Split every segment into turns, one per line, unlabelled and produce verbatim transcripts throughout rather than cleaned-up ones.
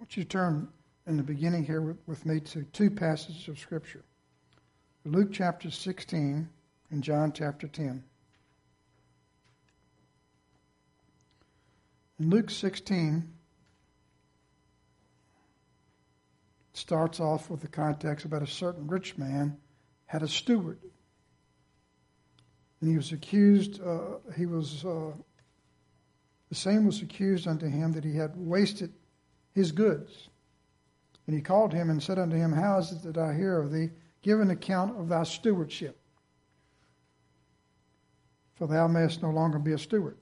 want you to turn in the beginning here with, with me to two passages of Scripture. Luke chapter sixteen and John chapter ten. In Luke sixteen, it starts off with the context about a certain rich man had a steward. And he was accused, uh, he was, uh, the same was accused unto him that he had wasted his goods. And he called him and said unto him, How is it that I hear of thee? Give an account of thy stewardship, for thou mayest no longer be a steward.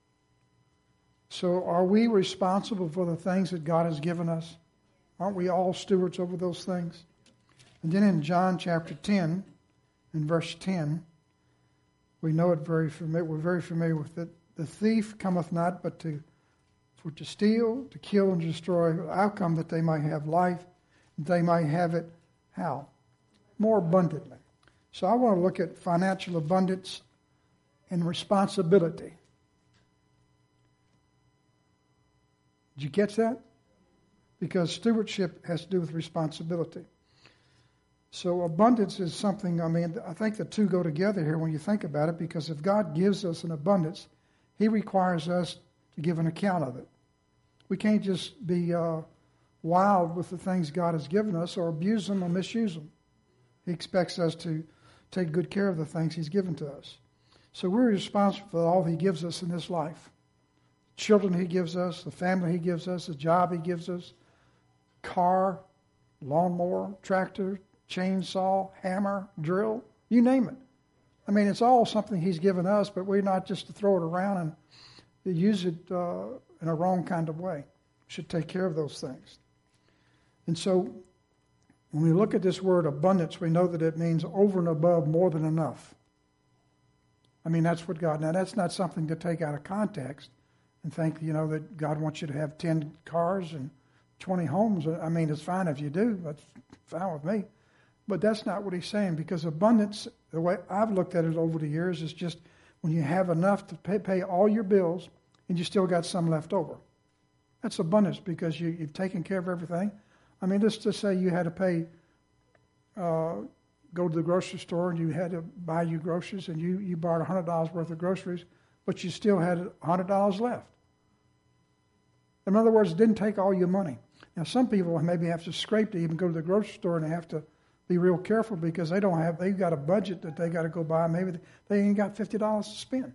So are we responsible for the things that God has given us? Aren't we all stewards over those things? And then in John chapter ten, in verse ten, we know it very familiar, we're very familiar with it. The thief cometh not but to for to steal, to kill, and to destroy. I come that they might have life, that they might have it how? More abundantly. So I want to look at financial abundance and responsibility. Did you catch that? Because stewardship has to do with responsibility. So abundance is something, I mean, I think the two go together here when you think about it, because if God gives us an abundance, He requires us to give an account of it. We can't just be uh, wild with the things God has given us or abuse them or misuse them. He expects us to take good care of the things He's given to us. So we're responsible for all He gives us in this life. Children He gives us, the family He gives us, the job He gives us, car, lawnmower, tractor, chainsaw, hammer, drill, you name it. I mean, it's all something He's given us, but we're not just to throw it around and use it uh, in a wrong kind of way. We should take care of those things. And so when we look at this word abundance, we know that it means over and above, more than enough. I mean, that's what God, now that's not something to take out of context and think, you know, that God wants you to have ten cars and twenty homes. I mean, it's fine if you do. That's fine with me. But that's not what He's saying, because abundance, the way I've looked at it over the years, is just when you have enough to pay, pay all your bills and you still got some left over. That's abundance, because you, you've taken care of everything. I mean, let's just say you had to pay, uh, go to the grocery store and you had to buy you groceries, and you, you bought one hundred dollars worth of groceries, but you still had one hundred dollars left. In other words, it didn't take all your money. Now, some people maybe have to scrape to even go to the grocery store, and they have to be real careful because they don't have, they've got a budget that they got to go by. Maybe they ain't got fifty dollars to spend.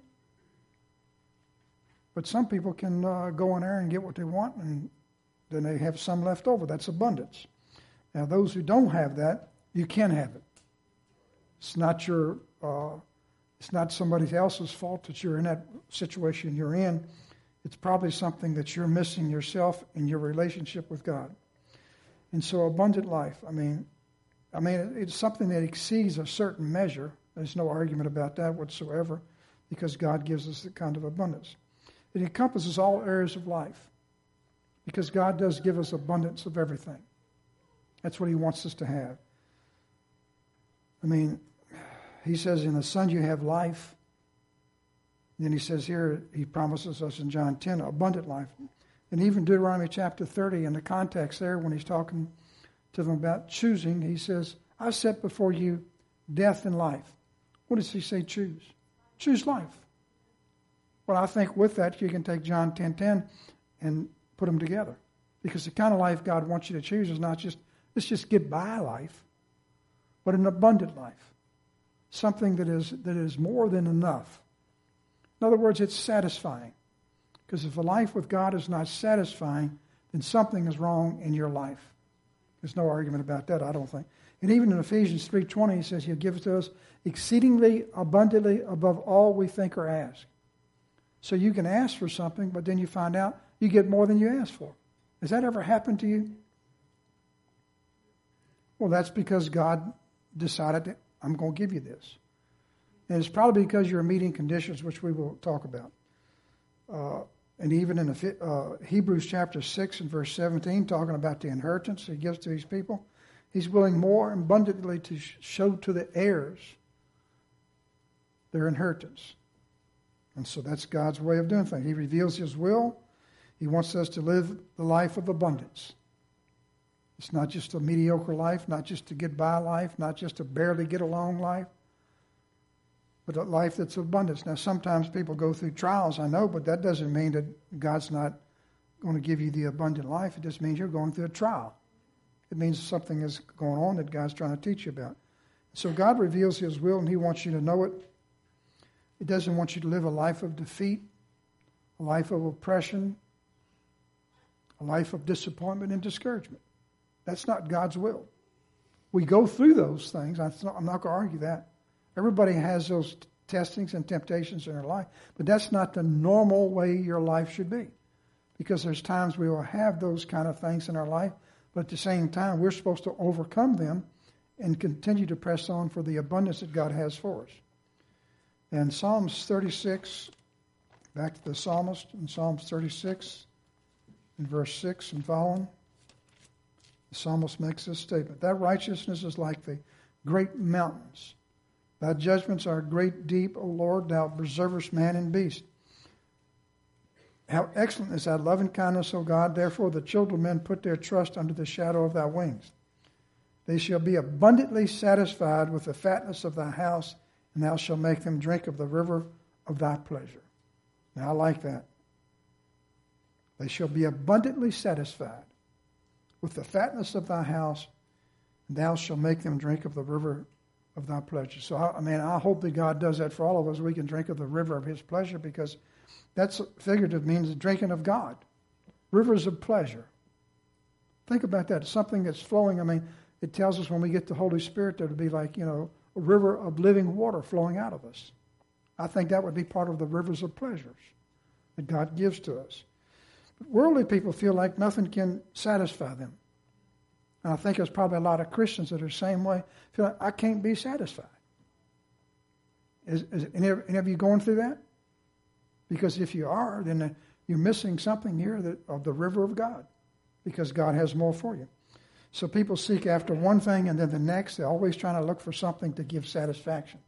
But some people can uh, go in there and get what they want, and then they have some left over. That's abundance. Now, those who don't have that, you can have it. It's not your, uh, it's not somebody else's fault that you're in that situation you're in. It's probably something that you're missing yourself in your relationship with God. And so, abundant life, I mean, I mean, it's something that exceeds a certain measure. There's no argument about that whatsoever, because God gives us that kind of abundance. It encompasses all areas of life, because God does give us abundance of everything. That's what He wants us to have. I mean, He says, in the Son you have life. Then He says here, He promises us in John ten, abundant life. And even Deuteronomy chapter thirty, in the context there, when He's talking to them about choosing, He says, I set before you death and life. What does He say choose? Choose life. Well, I think with that, you can take John ten ten and put them together. Because the kind of life God wants you to choose is not just, let's just get by life, but an abundant life. Something that is that is more than enough. In other words, it's satisfying. Because if a life with God is not satisfying, then something is wrong in your life. There's no argument about that, I don't think. And even in Ephesians three twenty, He says He'll give it to us exceedingly abundantly above all we think or ask. So you can ask for something, but then you find out you get more than you asked for. Has that ever happened to you? Well, that's because God decided that I'm going to give you this. And it's probably because you're meeting conditions, which we will talk about. Uh, and even in the, uh, Hebrews chapter six and verse seventeen, talking about the inheritance He gives to these people, He's willing more abundantly to show to the heirs their inheritance. And so that's God's way of doing things. He reveals His will. He wants us to live the life of abundance. It's not just a mediocre life, not just a get by life, not just a barely get along life, but a life that's abundance. Now, sometimes people go through trials, I know, but that doesn't mean that God's not going to give you the abundant life. It just means you're going through a trial. It means something is going on that God's trying to teach you about. So God reveals His will, and He wants you to know it. He doesn't want you to live a life of defeat, a life of oppression, a life of disappointment and discouragement. That's not God's will. We go through those things. I'm not, I'm not going to argue that. Everybody has those testings and temptations in their life, but that's not the normal way your life should be. Because there's times we will have those kind of things in our life, but at the same time, we're supposed to overcome them and continue to press on for the abundance that God has for us. And Psalms thirty-six, back to the psalmist in Psalms thirty-six, in verse six and following, the psalmist makes this statement: "That righteousness is like the great mountains. Thy judgments are great deep, O Lord, thou preservest man and beast. How excellent is thy loving kindness, O God, therefore the children of men put their trust under the shadow of thy wings. They shall be abundantly satisfied with the fatness of thy house, and thou shalt make them drink of the river of thy pleasure." Now I like that. They shall be abundantly satisfied with the fatness of thy house, and thou shalt make them drink of the river of thy pleasure. So, I, I mean, I hope that God does that for all of us. We can drink of the river of His pleasure, because that's figurative, means drinking of God. Rivers of pleasure. Think about that. It's something that's flowing. I mean, it tells us when we get the Holy Spirit, there to be like, you know, a river of living water flowing out of us. I think that would be part of the rivers of pleasures that God gives to us. But worldly people feel like nothing can satisfy them. And I think there's probably a lot of Christians that are the same way. Feel like, I can't be satisfied. Is, is any, any of you going through that? Because if you are, then you're missing something here that, of the river of God, because God has more for you. So people seek after one thing and then the next. They're always trying to look for something to give satisfaction.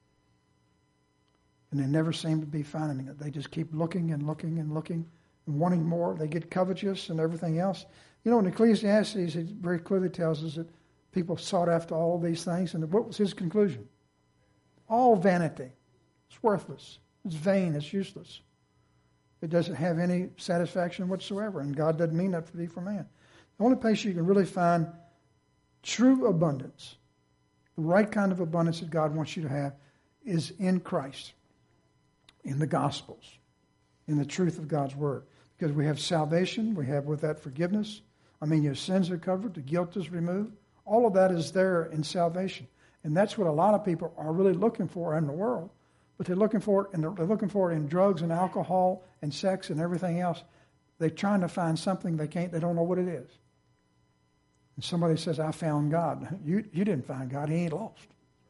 And they never seem to be finding it. They just keep looking and looking and looking and wanting more. They get covetous and everything else. You know, in Ecclesiastes, it very clearly tells us that people sought after all of these things. And what was his conclusion? All vanity. It's worthless. It's vain. It's useless. It doesn't have any satisfaction whatsoever. And God doesn't mean that to be for man. The only place you can really find true abundance, the right kind of abundance that God wants you to have, is in Christ, in the Gospels, in the truth of God's Word. Because we have salvation, we have with that forgiveness. I mean, your sins are covered, the guilt is removed. All of that is there in salvation. And that's what a lot of people are really looking for in the world. But they're looking for it, and they're looking for it in drugs and alcohol and sex and everything else. They're trying to find something they can't, they don't know what it is. And somebody says, I found God. You, you didn't find God. He ain't lost.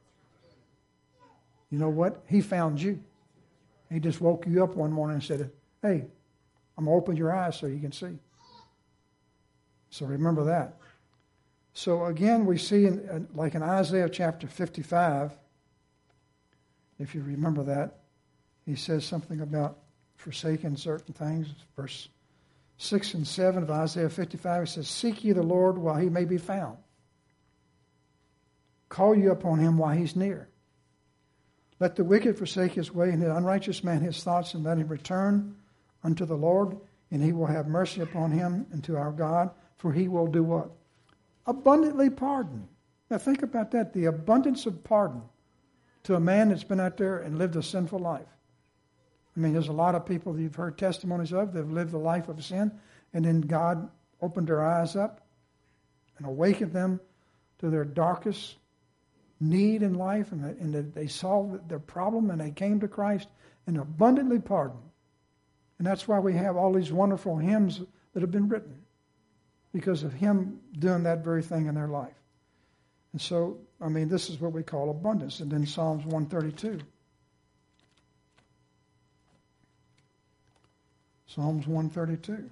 You know what? He found you. He just woke you up one morning and said, hey, I'm going to open your eyes so you can see. So remember that. So again, we see, in, like in Isaiah chapter fifty-five, if you remember that, he says something about forsaking certain things. Verse six and seven of Isaiah fifty-five, he says, seek ye the Lord while he may be found. Call you upon him while he's near. Let the wicked forsake his way, and the unrighteous man his thoughts, and let him return unto the Lord, and he will have mercy upon him and to our God, for he will do what? Abundantly pardon. Now think about that, the abundance of pardon to a man that's been out there and lived a sinful life. I mean, there's a lot of people that you've heard testimonies of that have lived a life of sin, and then God opened their eyes up and awakened them to their darkest need in life, and, and they solved their problem, and they came to Christ and abundantly pardoned. And that's why we have all these wonderful hymns that have been written, because of him doing that very thing in their life. And so, I mean, this is what we call abundance. And then Psalms one thirty-two. Psalms one thirty-two.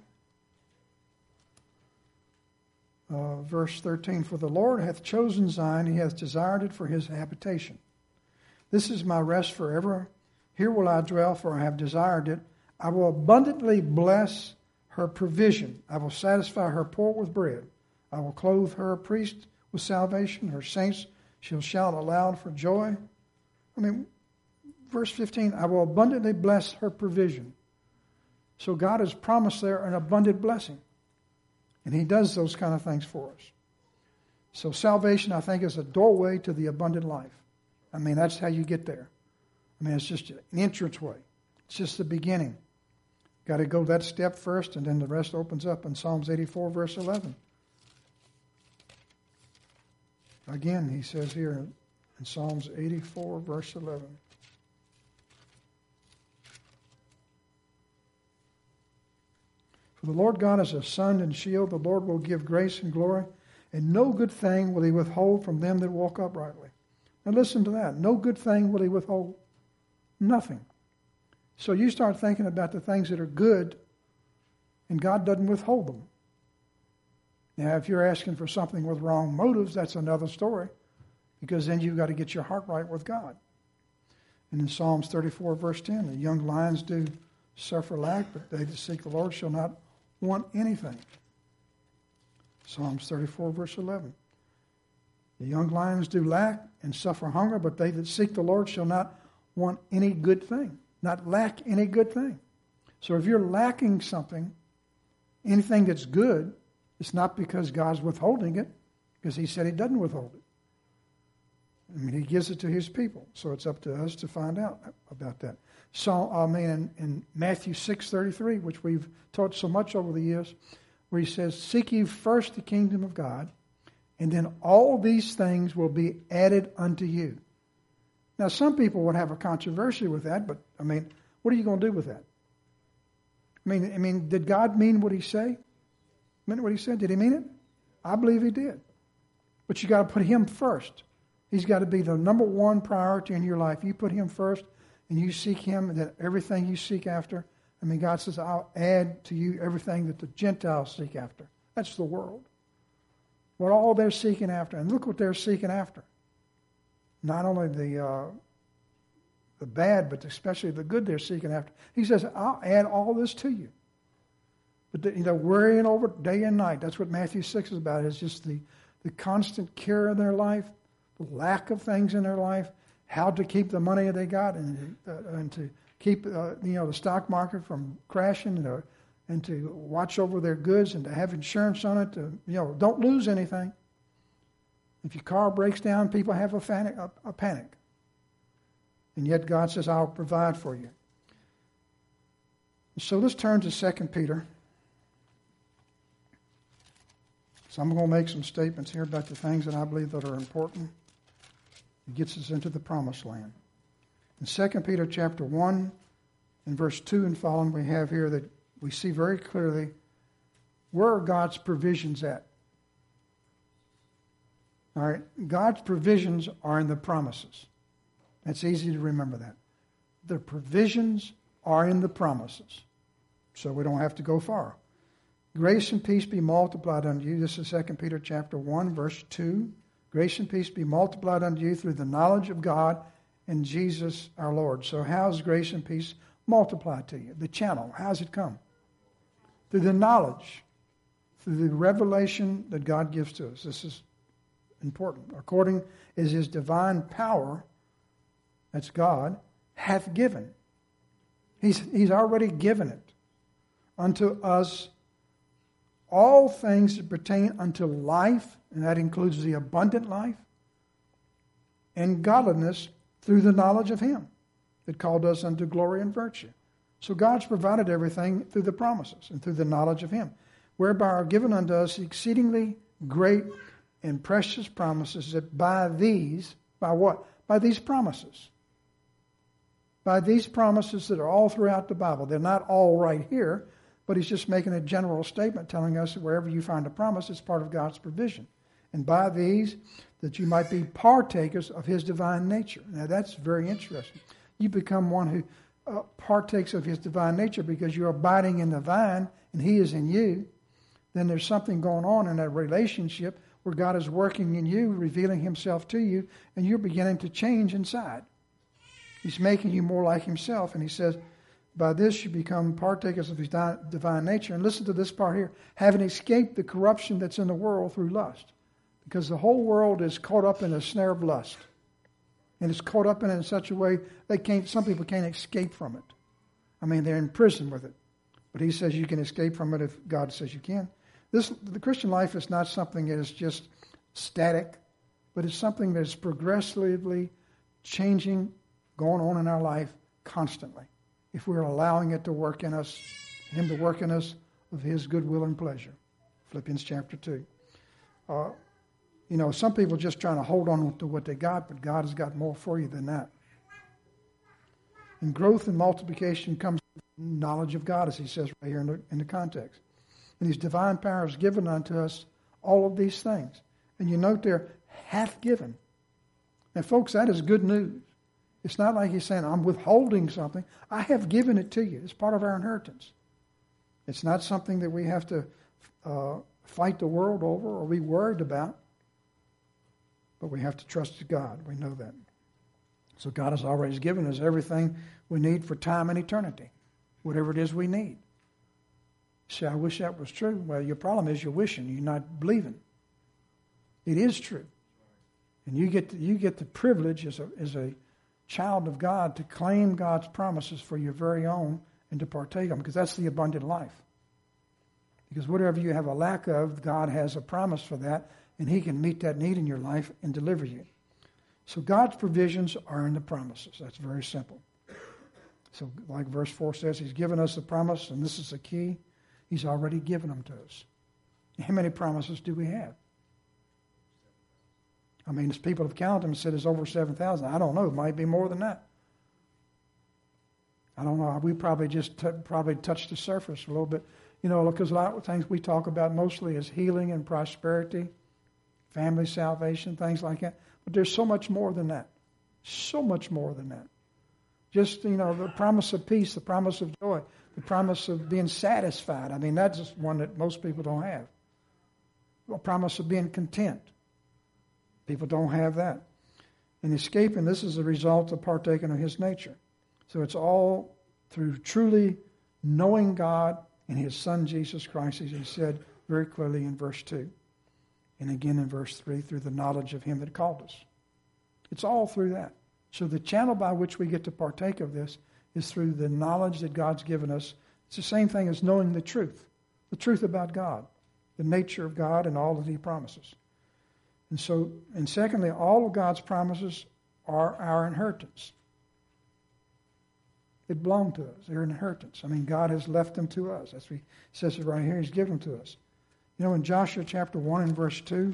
Uh, verse thirteen, for the Lord hath chosen Zion, he hath desired it for his habitation. This is my rest forever. Here will I dwell, for I have desired it. I will abundantly bless her provision. I will satisfy her poor with bread. I will clothe her priest with salvation. Her saints shall shout aloud for joy. I mean, verse fifteen, I will abundantly bless her provision. So God has promised there an abundant blessing. And he does those kind of things for us. So salvation, I think, is a doorway to the abundant life. I mean, that's how you get there. I mean, it's just an entranceway. It's just the beginning. Got to go that step first, and then the rest opens up in Psalms eighty-four, verse eleven. Again, he says here in Psalms eighty-four, verse eleven. For the Lord God is a sun and shield. The Lord will give grace and glory, and no good thing will he withhold from them that walk uprightly. Now listen to that. No good thing will he withhold. Nothing. So you start thinking about the things that are good, and God doesn't withhold them. Now, if you're asking for something with wrong motives, that's another story, because then you've got to get your heart right with God. And in Psalms thirty-four, verse ten, the young lions do suffer lack, but they that seek the Lord shall not want anything. Psalms thirty-four, verse eleven. The young lions do lack and suffer hunger, but they that seek the Lord shall not want any good thing, not lack any good thing. So if you're lacking something, anything that's good, it's not because God's withholding it, because he said he doesn't withhold it. I mean, he gives it to his people, so it's up to us to find out about that. So, I mean, in, in Matthew six thirty-three, which we've taught so much over the years, where he says, seek ye first the kingdom of God, and then all these things will be added unto you. Now, some people would have a controversy with that, but, I mean, what are you going to do with that? I mean, I mean, did God mean what he said? Mean what he said? Did he mean it? I believe he did. But you got to put him first. He's got to be the number one priority in your life. You put him first, and you seek him, and then everything you seek after. I mean, God says, I'll add to you everything that the Gentiles seek after. That's the world. What all they're seeking after. And look what they're seeking after. Not only the uh, the bad, but especially the good they're seeking after. He says, I'll add all this to you. But, the, you know, worrying over it day and night. That's what Matthew six is about. It's just the, the constant care in their life, the lack of things in their life, how to keep the money they got, and, uh, and to keep uh, you know the stock market from crashing, and, uh, and to watch over their goods, and to have insurance on it. To, you know, don't lose anything. If your car breaks down, people have a panic. A, a panic. And yet God says, I'll provide for you. So let's turn to Second Peter. So I'm going to make some statements here about the things that I believe that are important. It gets us into the promised land. In Second Peter chapter one, in verse two and following, we have here that we see very clearly where are God's provisions at. All right, God's provisions are in the promises. That's easy to remember that. The provisions are in the promises. So we don't have to go far. Grace and peace be multiplied unto you. This is Second Peter chapter one, verse two. Grace and peace be multiplied unto you through the knowledge of God and Jesus our Lord. So how's grace and peace multiplied to you? The channel, how's it come? Through the knowledge, through the revelation that God gives to us. This is important. According as his divine power, that's God, hath given. He's, he's already given it unto us all things that pertain unto life, and that includes the abundant life, and godliness through the knowledge of him that called us unto glory and virtue. So God's provided everything through the promises and through the knowledge of him, whereby are given unto us exceedingly great and precious promises, that by these, by what? By these promises. By these promises that are all throughout the Bible. They're not all right here, but he's just making a general statement telling us that wherever you find a promise, it's part of God's provision. And by these, that you might be partakers of his divine nature. Now that's very interesting. You become one who uh, partakes of his divine nature because you're abiding in the vine and he is in you. Then there's something going on in that relationship where God is working in you, revealing himself to you, and you're beginning to change inside. He's making you more like himself, and he says, By this you become partakers of his di- divine nature. And listen to this part here. Having escaped the corruption that's in the world through lust. Because the whole world is caught up in a snare of lust. And it's caught up in it in such a way they can't, some people can't escape from it. I mean, they're in prison with it. But he says you can escape from it if God says you can. This, the Christian life is not something that is just static, but it's something that's progressively changing, going on in our life constantly. If we're allowing it to work in us, him to work in us of his goodwill and pleasure. Philippians chapter two. Uh, you know, some people are just trying to hold on to what they got, but God has got more for you than that. And growth and multiplication comes from knowledge of God, as he says right here in the, in the context. And his divine power has given unto us all of these things. And you note there, hath given. And folks, that is good news. It's not like he's saying, I'm withholding something. I have given it to you. It's part of our inheritance. It's not something that we have to uh, fight the world over or be worried about. But we have to trust God. We know that. So God has already given us everything we need for time and eternity. Whatever it is we need. See, I wish that was true. Well, your problem is you're wishing. You're not believing. It is true. And you get the, you get the privilege as a, as a child of God to claim God's promises for your very own and to partake of them, because that's the abundant life. Because whatever you have a lack of, God has a promise for that, and he can meet that need in your life and deliver you. So God's provisions are in the promises. That's very simple. So like verse four says, he's given us the promise, and this is the key. He's already given them to us. How many promises do we have? I mean, as people have counted them and said it's over seven thousand. I don't know. It might be more than that. I don't know. We probably just t- probably touched the surface a little bit. You know, because a lot of things we talk about mostly is healing and prosperity, family salvation, things like that. But there's so much more than that. So much more than that. Just, you know, the promise of peace, the promise of joy, the promise of being satisfied. I mean, that's one that most people don't have. The promise of being content. People don't have that. And escaping, this is a result of partaking of his nature. So it's all through truly knowing God and his Son, Jesus Christ, as he said very clearly in verse two. And again in verse three, through the knowledge of him that called us. It's all through that. So the channel by which we get to partake of this is through the knowledge that God's given us. It's the same thing as knowing the truth. The truth about God. The nature of God and all that he promises. And so, and secondly, all of God's promises are our inheritance. They belong to us. They're an inheritance. I mean, God has left them to us. That's what he says it right here. He's given them to us. You know, in Joshua chapter one and verse two,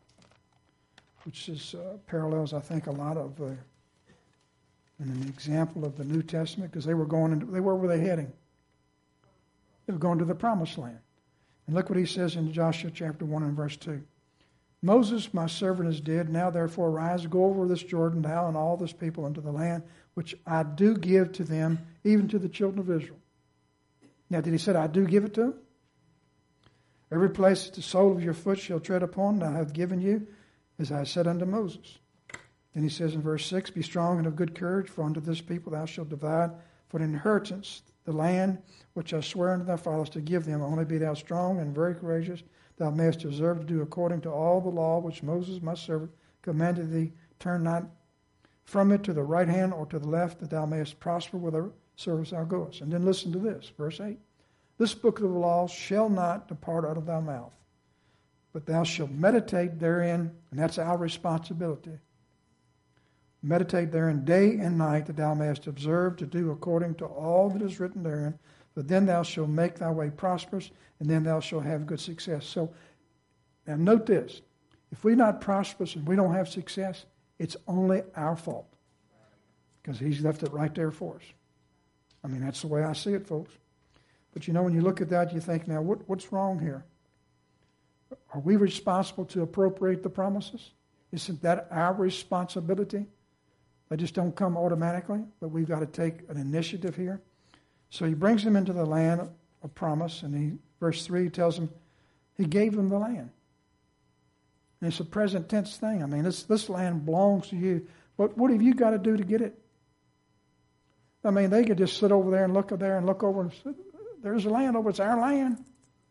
which is uh, parallels, I think, a lot of uh, and an example of the New Testament, because they were going into, they were where they heading. They were going to the promised land. And look what he says in Joshua chapter one and verse two. Moses, my servant, is dead. Now therefore arise, go over this Jordan, thou and all this people, into the land which I do give to them, even to the children of Israel. Now, did he say, I do give it to them? Every place that the sole of your foot shall tread upon, I have given you, as I said unto Moses. Then he says in verse six, be strong and of good courage, for unto this people thou shalt divide for an inheritance the land which I swear unto thy fathers to give them. Only be thou strong and very courageous, thou mayest observe to do according to all the law which Moses my servant commanded thee. Turn not from it to the right hand or to the left, that thou mayest prosper whither service thou goest. And then listen to this, verse eight. This book of the law shall not depart out of thy mouth, but thou shalt meditate therein, and that's our responsibility. Meditate therein day and night, that thou mayest observe to do according to all that is written therein. For then thou shalt make thy way prosperous, and then thou shalt have good success. So, now note this. If we're not prosperous and we don't have success, it's only our fault. Because he's left it right there for us. I mean, that's the way I see it, folks. But you know, when you look at that, you think, now, what, what's wrong here? Are we responsible to appropriate the promises? Isn't that our responsibility? They just don't come automatically, but we've got to take an initiative here. So he brings them into the land of promise, and he, verse three tells them he gave them the land. And it's a present tense thing. I mean, this, this land belongs to you. But what have you got to do to get it? I mean, they could just sit over there and look over there and look over and say, there's the land over, it's our land.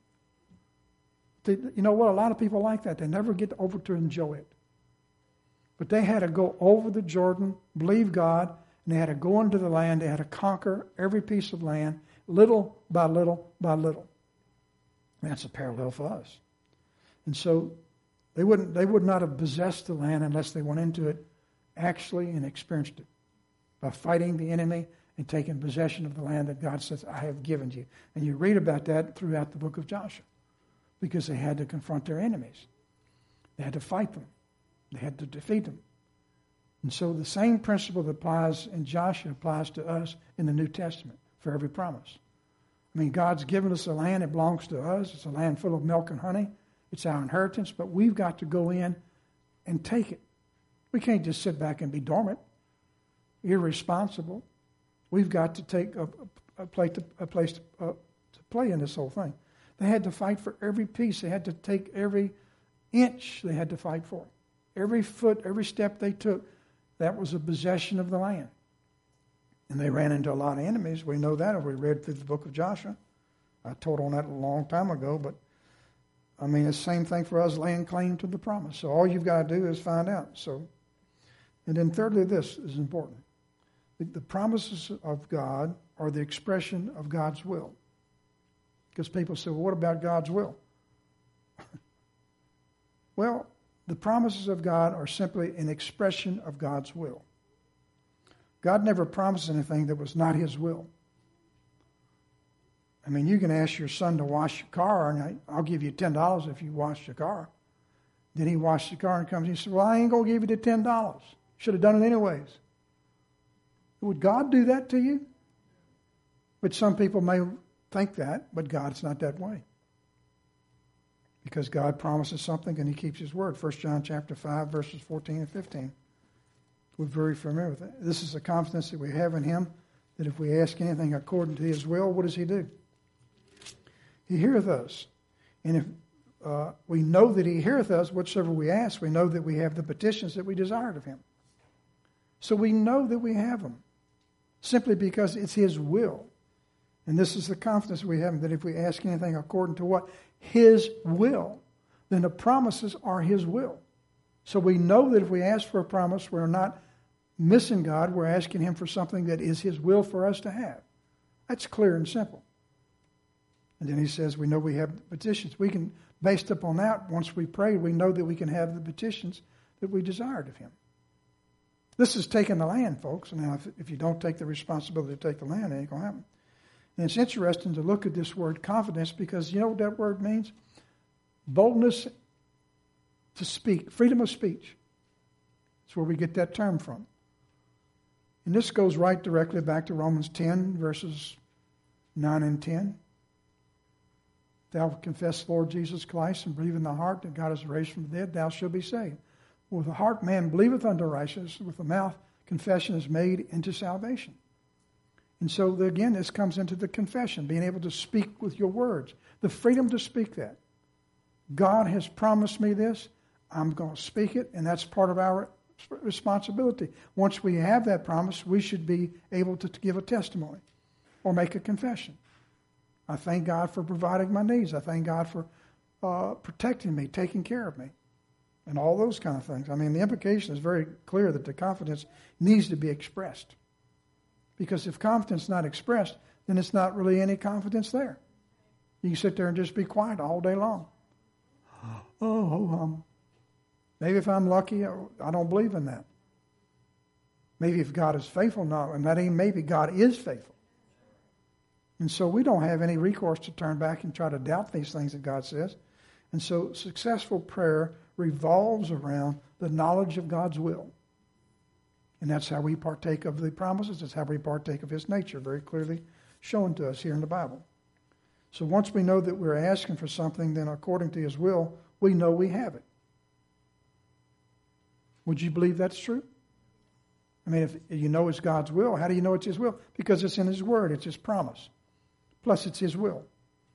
You know what? A lot of people like that. They never get over to enjoy it. But they had to go over the Jordan, believe God, and they had to go into the land. They had to conquer every piece of land, little by little by little. And that's a parallel for us. And so they wouldn't, they would not have possessed the land unless they went into it actually and experienced it by fighting the enemy and taking possession of the land that God says, I have given you. And you read about that throughout the book of Joshua because they had to confront their enemies. They had to fight them. They had to defeat them. And so the same principle that applies in Joshua applies to us in the New Testament for every promise. I mean, God's given us a land. It belongs to us. It's a land full of milk and honey. It's our inheritance, but we've got to go in and take it. We can't just sit back and be dormant, irresponsible. We've got to take a, a, place, to, a place to, uh, to play in this whole thing. They had to fight for every piece. They had to take every inch they had to fight for. Every foot, every step they took, that was a possession of the land. And they ran into a lot of enemies. We know that if we read through the book of Joshua. I told on that a long time ago, but I mean, it's the same thing for us laying claim to the promise. So all you've got to do is find out. So, and then thirdly, this is important. The, the promises of God are the expression of God's will. Because people say, well, what about God's will? Well, the promises of God are simply an expression of God's will. God never promised anything that was not his will. I mean, you can ask your son to wash your car, and I'll give you ten dollars if you wash your car. Then he washes the car and comes and he says, well, I ain't going to give you the ten dollars. Should have done it anyways. Would God do that to you? But some people may think that, but God's not that way. Because God promises something and he keeps his word. First John chapter five, verses fourteen and fifteen. We're very familiar with it. This is the confidence that we have in him, that if we ask anything according to his will, what does he do? He heareth us. And if uh, we know that he heareth us, whatsoever we ask, we know that we have the petitions that we desired of him. So we know that we have them, simply because it's his will. And this is the confidence we have, that if we ask anything according to what? His will, then the promises are his will. So we know that if we ask for a promise, we're not missing God. We're asking him for something that is his will for us to have. That's clear and simple. And then he says, we know we have the petitions. We can, based upon that, once we pray, we know that we can have the petitions that we desired of him. This is taking the land, folks. Now, if, if you don't take the responsibility to take the land, it ain't going to happen. And it's interesting to look at this word confidence, because you know what that word means? Boldness to speak, freedom of speech. That's where we get that term from. And this goes right directly back to Romans ten, verses nine and ten. Thou confess Lord Jesus Christ and believe in thy heart that God is raised from the dead, thou shalt be saved. With the heart man believeth unto righteousness, with the mouth confession is made into salvation. And so, the, again, this comes into the confession, being able to speak with your words. The freedom to speak that. God has promised me this. I'm going to speak it, and that's part of our responsibility. Once we have that promise, we should be able to, to give a testimony or make a confession. I thank God for providing my needs. I thank God for uh, protecting me, taking care of me, and all those kind of things. I mean, the implication is very clear that the confidence needs to be expressed. Because if confidence is not expressed, then it's not really any confidence there. You can sit there and just be quiet all day long. Oh, um, maybe if I'm lucky, I don't believe in that. Maybe if God is faithful, no, and that ain't maybe, God is faithful. And so we don't have any recourse to turn back and try to doubt these things that God says. And so successful prayer revolves around the knowledge of God's will. And that's how we partake of the promises. That's how we partake of his nature, very clearly shown to us here in the Bible. So once we know that we're asking for something, then according to his will, we know we have it. Would you believe that's true? I mean, if you know it's God's will, how do you know it's his will? Because it's in his word. It's his promise. Plus, it's his will.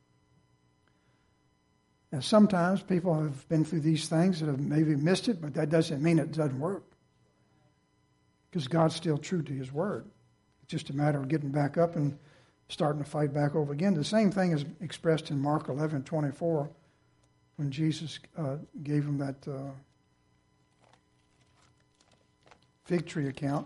Now, sometimes people have been through these things that have maybe missed it, but that doesn't mean it doesn't work. Because God's still true to his word. just a matter of getting back up and starting to fight back over again. The same thing is expressed in Mark eleven twenty-four when Jesus uh, gave him that uh, fig tree account.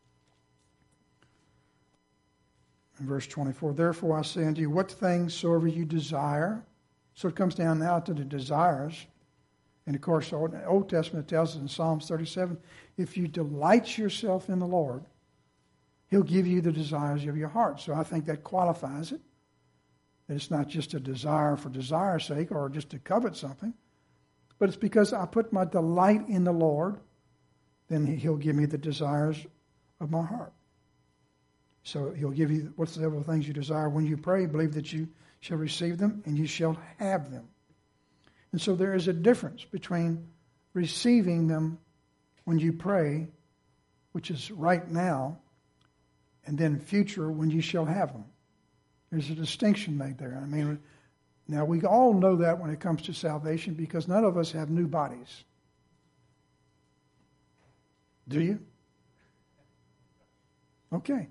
In verse twenty-four, therefore I say unto you, what things soever you desire. So it comes down now to the desires. And of course, the Old Testament tells us in Psalms thirty-seven, if you delight yourself in the Lord, He'll give you the desires of your heart. So I think that qualifies it. That it's not just a desire for desire's sake or just to covet something, but it's because I put my delight in the Lord, then He'll give me the desires of my heart. So He'll give you whatsoever things you desire. When you pray, believe that you shall receive them and you shall have them. And so there is a difference between receiving them when you pray, which is right now, and then future when you shall have them. There's a distinction made there. I mean, now we all know that when it comes to salvation because none of us have new bodies. Do you? Okay.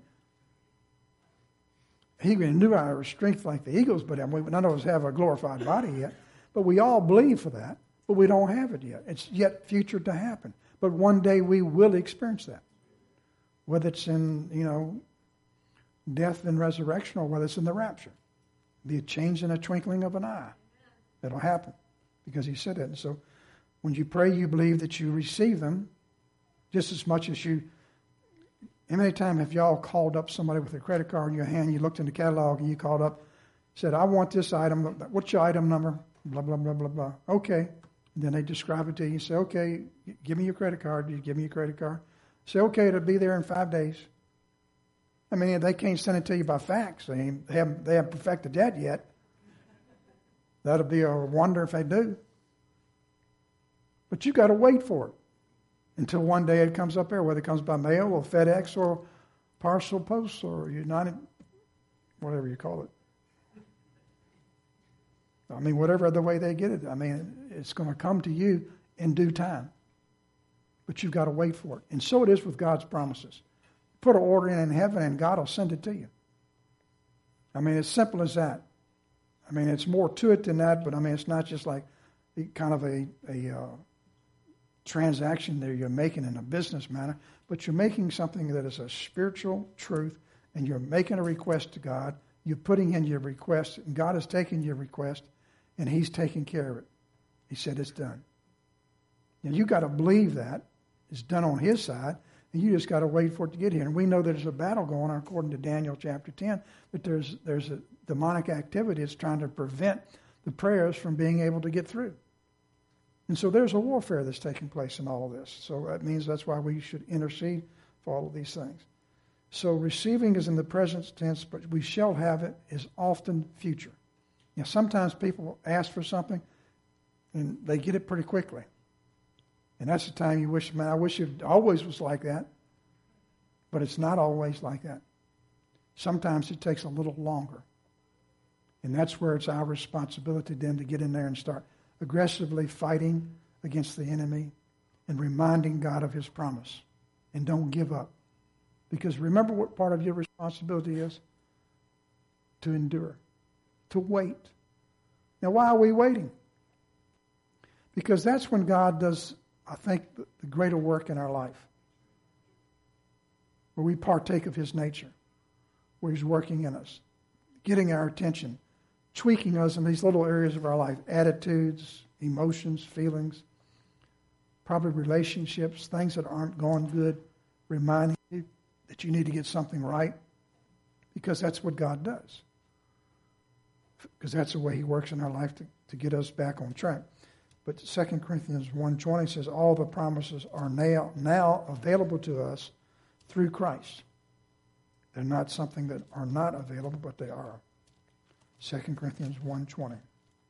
He knew our strength like the eagles, but none of us have a glorified body yet. But we all believe for that, but we don't have it yet. It's yet future to happen. But one day we will experience that. Whether it's in, you know, death and resurrection or whether it's in the rapture. It'll be a change in a twinkling of an eye. That'll happen because He said it. And so when you pray, you believe that you receive them just as much as you... How many times have y'all called up somebody with a credit card in your hand, you looked in the catalog and you called up, said, I want this item. What's your item number? Blah, blah, blah, blah, blah. Okay. And then they describe it to you. You say, okay, give me your credit card. You give me your credit card. Say, okay, it'll be there in five days. I mean, they can't send it to you by fax. They haven't, they haven't perfected that yet. That'll be a wonder if they do. But you got to wait for it until one day it comes up there, whether it comes by mail or FedEx or Parcel Post or United, whatever you call it. I mean, whatever other way they get it, I mean, it's going to come to you in due time. But you've got to wait for it. And so it is with God's promises. Put an order in in heaven and God will send it to you. I mean, it's simple as that. I mean, it's more to it than that, but I mean, it's not just like kind of a, a uh, transaction that you're making in a business manner, but you're making something that is a spiritual truth, and you're making a request to God. You're putting in your request, and God is taking your request, and He's taking care of it. He said it's done. And you got to believe that it's done on His side, and you just got to wait for it to get here. And we know there's a battle going on according to Daniel chapter ten, but there's there's a demonic activity that's trying to prevent the prayers from being able to get through. And so there's a warfare that's taking place in all of this. So that means that's why we should intercede for all of these things. So receiving is in the present tense, but we shall have it is often future. Now, sometimes people ask for something, and they get it pretty quickly. And that's the time you wish, man, I wish it always was like that. But it's not always like that. Sometimes it takes a little longer. And that's where it's our responsibility then to get in there and start aggressively fighting against the enemy and reminding God of His promise. And don't give up. Because remember what part of your responsibility is? To endure. To wait. Now, why are we waiting? Because that's when God does, I think, the greater work in our life. Where we partake of His nature. Where He's working in us. Getting our attention. Tweaking us in these little areas of our life. Attitudes, emotions, feelings. Probably relationships. Things that aren't going good. Reminding you that you need to get something right. Because that's what God does. Because that's the way He works in our life to, to get us back on track. But Second Corinthians one twenty says all the promises are now, now available to us through Christ. They're not something that are not available, but they are. Second Corinthians one twenty.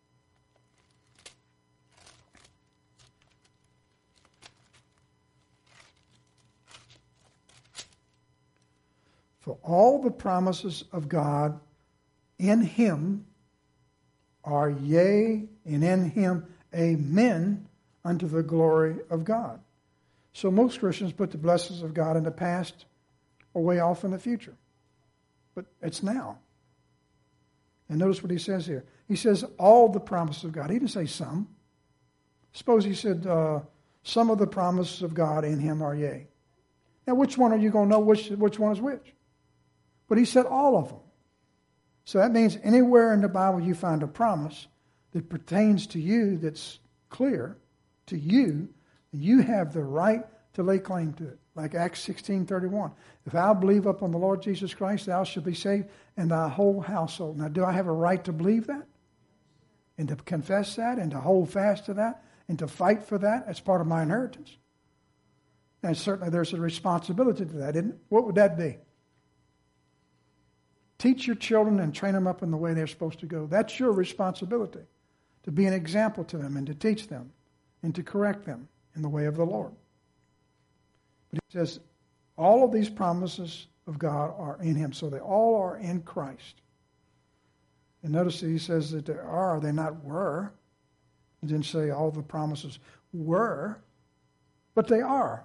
For all the promises of God in Him are yea, and in Him amen, unto the glory of God. So most Christians put the blessings of God in the past or way off in the future. but it's now. And notice what he says here. He says all the promises of God. He didn't say some. Suppose he said uh, some of the promises of God in him are yea. Now, which one are you going to know which, which one is which? But he said all of them. So that means anywhere in the Bible you find a promise that pertains to you, that's clear to you, you have the right to lay claim to it. Like Acts sixteen thirty-one. If thou believe upon the Lord Jesus Christ, thou shalt be saved, and thy whole household. Now, do I have a right to believe that? And to confess that, and to hold fast to that, and to fight for that as part of my inheritance? And certainly there's a responsibility to that, isn't it? What would that be? Teach your children and train them up in the way they're supposed to go. That's your responsibility, to be an example to them and to teach them and to correct them in the way of the Lord. But he says all of these promises of God are in him, so they all are in Christ. And notice that he says that they are, they not were. He didn't say all the promises were, but they are.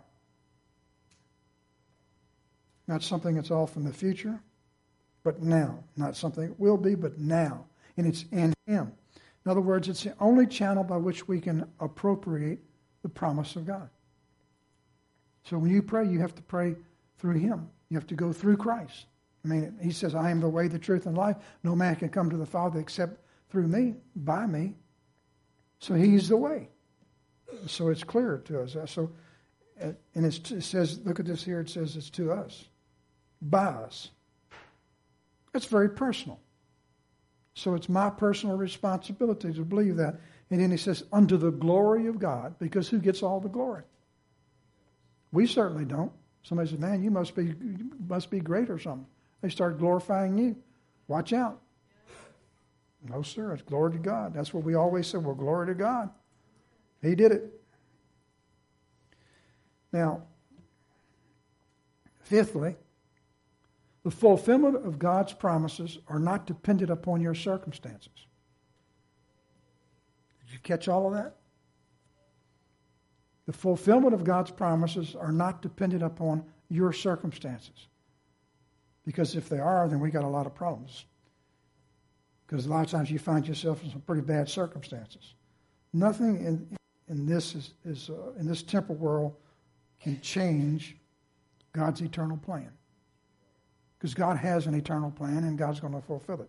Not something that's off in the future, but now. Not something it will be, but now. And it's in him. In other words, it's the only channel by which we can appropriate the promise of God. So when you pray, you have to pray through him. You have to go through Christ. I mean, he says, I am the way, the truth, and life. No man can come to the Father except through me, by me. So he's the way. So it's clear to us. So, and it's, it says, look at this here, it says it's to us. By us. It's very personal. So it's my personal responsibility to believe that. And then he says, unto the glory of God, because who gets all the glory? We certainly don't. Somebody says, man, you must be you must be great or something. They start glorifying you. Watch out. No, sir, it's glory to God. That's what we always say. Well, glory to God. He did it. Now, fifthly, the fulfillment of God's promises are not dependent upon your circumstances. Did you catch all of that? The fulfillment of God's promises are not dependent upon your circumstances. Because if they are, then we got a lot of problems. Because a lot of times you find yourself in some pretty bad circumstances. Nothing in in this is, is uh, in this temporal world can change God's eternal plan. Because God has an eternal plan and God's going to fulfill it.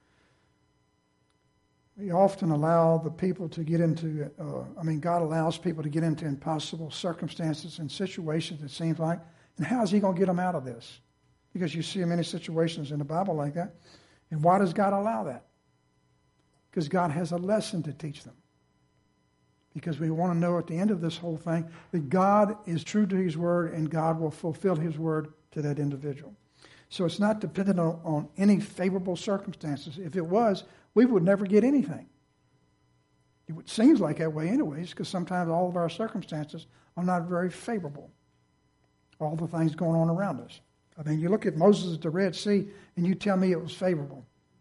We often allow the people to get into, uh, I mean, God allows people to get into impossible circumstances and situations, it seems like. And how is he going to get them out of this? Because you see many situations in the Bible like that. And why does God allow that? Because God has a lesson to teach them. Because we want to know at the end of this whole thing that God is true to his word and God will fulfill his word to that individual. So it's not dependent on, on any favorable circumstances. If it was, we would never get anything. It seems like that way anyways, because sometimes all of our circumstances are not very favorable. All the things going on around us. I mean, you look at Moses at the Red Sea, and you tell me it was favorable.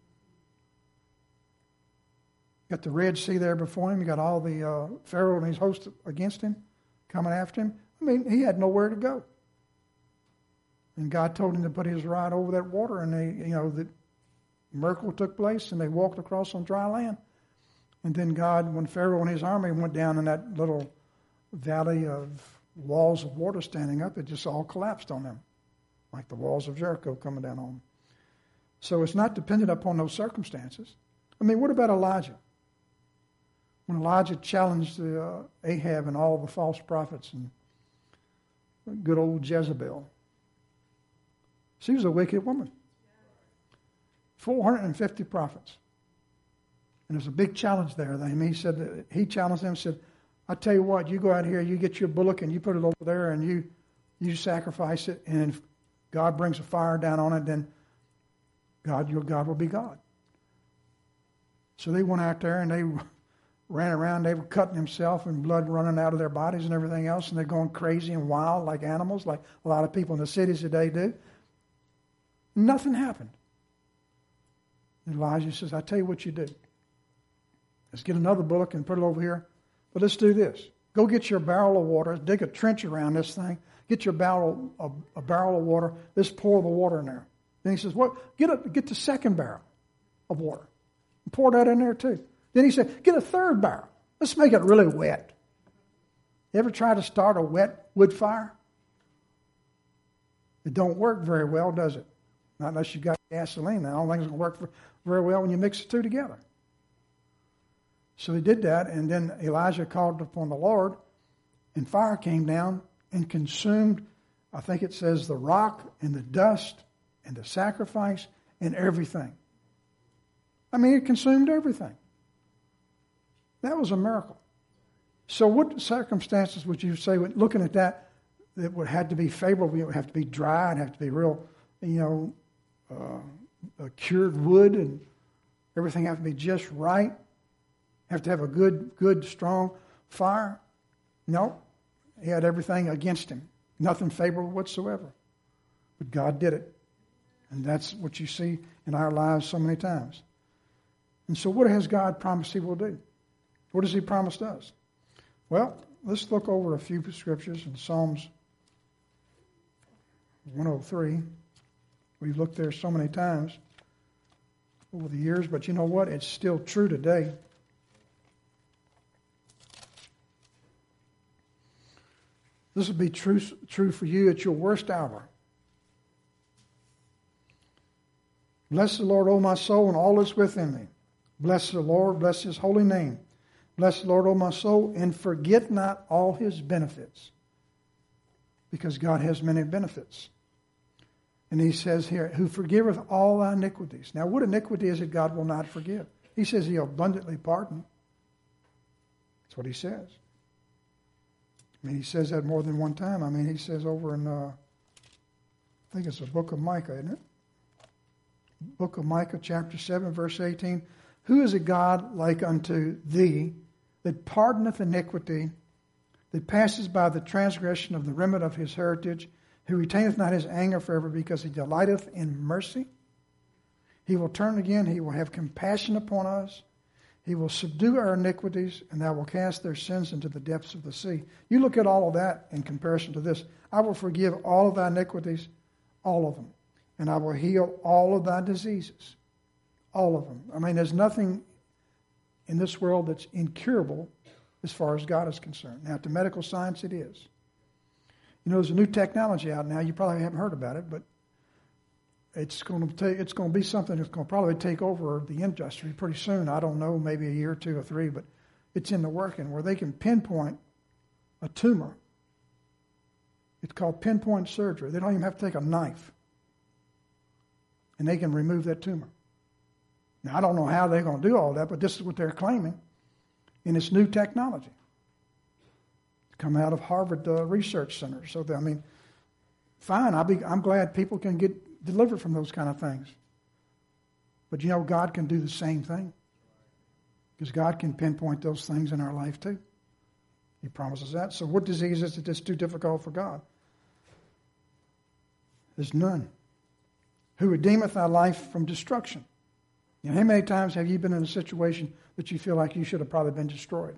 You got the Red Sea there before him. You got all the uh, Pharaoh and his host against him, coming after him. I mean, he had nowhere to go. And God told him to put his rod over that water, and they, you know, the miracle took place, and they walked across on dry land. And then God, when Pharaoh and his army went down in that little valley of walls of water standing up, it just all collapsed on them, like the walls of Jericho coming down on them. So it's not dependent upon those circumstances. I mean, what about Elijah? When Elijah challenged uh, Ahab and all the false prophets and good old Jezebel. She was a wicked woman. four hundred fifty prophets. And there's a big challenge there. I mean, he said that he challenged them and said, I tell you what, you go out here, you get your bullock and you put it over there and you you sacrifice it, and if God brings a fire down on it, then God, your God will be God. So they went out there and they ran around, they were cutting themselves and blood running out of their bodies and everything else, and they're going crazy and wild like animals, like a lot of people in the cities today do. Nothing happened. Elijah says, I tell you what you do. Let's get another bullock and put it over here. But let's do this. Go get your barrel of water, dig a trench around this thing, get your barrel, a, a barrel of water, let's pour the water in there. Then he says, well, get a, get the second barrel of water. And pour that in there too. Then he said, get a third barrel. Let's make it really wet. You ever try to start a wet wood fire? It don't work very well, does it? Not unless you've got gasoline. I don't think it's going to work very well when you mix the two together. So he did that, and then Elijah called upon the Lord, and fire came down and consumed, I think it says, the rock and the dust and the sacrifice and everything. I mean, it consumed everything. That was a miracle. So what circumstances would you say, looking at that, that would have to be favorable? It would have to be dry, it'd have to be real, you know, uh, cured wood, and everything have to be just right. Have to have a good, good, strong fire. No, he had everything against him. Nothing favorable whatsoever. But God did it. And that's what you see in our lives so many times. And so what has God promised he will do? What has he promised us? Well, let's look over a few scriptures in Psalms one oh three. We've looked there so many times over the years, but you know what? It's still true today. This will be true, true for you at your worst hour. Bless the Lord, O my soul, and all that's within me. Bless the Lord, bless his holy name. Bless the Lord, O my soul, and forget not all his benefits. Because God has many benefits. And he says here, who forgiveth all thy iniquities. Now, what iniquity is it God will not forgive? He says he'll abundantly pardon. That's what he says. I mean, he says that more than one time. I mean, he says over in, uh, I think it's the book of Micah, isn't it? Book of Micah, chapter seven, verse eighteen. Who is a God like unto thee, that pardoneth iniquity, that passes by the transgression of the remnant of his heritage, who retaineth not his anger forever, because he delighteth in mercy? He will turn again, he will have compassion upon us. He will subdue our iniquities, and thou will cast their sins into the depths of the sea. You look at all of that in comparison to this. I will forgive all of thy iniquities, all of them. And I will heal all of thy diseases, all of them. I mean, there's nothing in this world that's incurable as far as God is concerned. Now, to medical science, it is. You know, there's a new technology out now. You probably haven't heard about it, but it's going to take, it's going to be something that's going to probably take over the industry pretty soon. I don't know, maybe a year or two or three, but it's in the working where they can pinpoint a tumor. It's called pinpoint surgery. They don't even have to take a knife, and they can remove that tumor. Now, I don't know how they're going to do all that, but this is what they're claiming in this new technology. It's come out of Harvard uh, Research Center. So, I mean, fine, I'll be, I'm glad people can get delivered from those kind of things. But you know, God can do the same thing. Because God can pinpoint those things in our life too. He promises that. So what disease is it that's too difficult for God? There's none. Who redeemeth thy life from destruction. You know, how many times have you been in a situation that you feel like you should have probably been destroyed?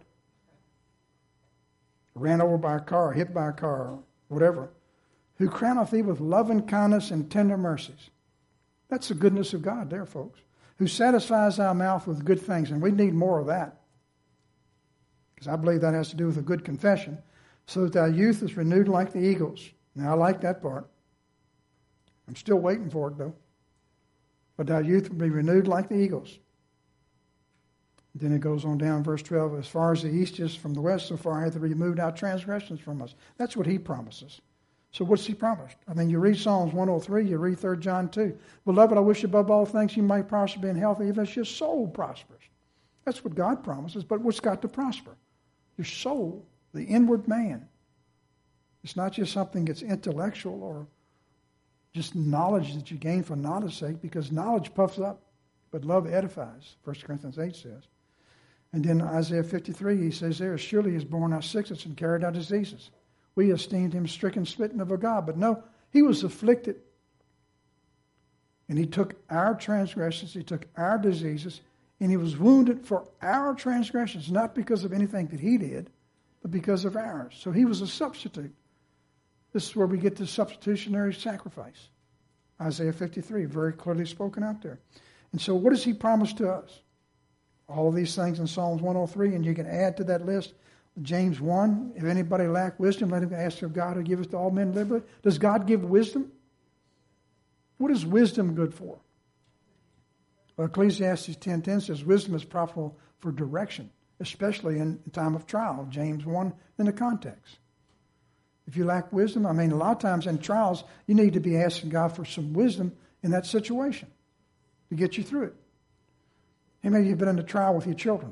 Ran over by a car, hit by a car, whatever. Who crowneth thee with love and kindness and tender mercies. That's the goodness of God there, folks. Who satisfies thy mouth with good things. And we need more of that. Because I believe that has to do with a good confession. So that thy youth is renewed like the eagles. Now, I like that part. I'm still waiting for it, though. But thy youth will be renewed like the eagles. Then it goes on down, verse twelve. As far as the east is from the west, so far hath he removed our transgressions from us. That's what he promises. So what's he promised? I mean, you read Psalms one oh three, you read Third John two. Beloved, I wish above all things you might prosper, be in health, even as your soul prospers. That's what God promises. But what's got to prosper? Your soul, the inward man. It's not just something that's intellectual or just knowledge that you gain for knowledge's sake, because knowledge puffs up, but love edifies, First Corinthians eight says. And then Isaiah fifty-three, he says there, surely he has borne our sickness and carried our diseases. We esteemed him stricken, smitten of a God. But no, he was afflicted. And he took our transgressions, he took our diseases, and he was wounded for our transgressions, not because of anything that he did, but because of ours. So he was a substitute. This is where we get the substitutionary sacrifice. Isaiah fifty-three, very clearly spoken out there. And so what does he promise to us? All of these things in Psalms one oh three, and you can add to that list James one, if anybody lack wisdom, let him ask of God who giveth to all men liberally. Does God give wisdom? What is wisdom good for? Well, Ecclesiastes ten ten says wisdom is profitable for direction, especially in time of trial. James one in the context. If you lack wisdom, I mean, a lot of times in trials, you need to be asking God for some wisdom in that situation to get you through it. How many of you have been in a trial with your children?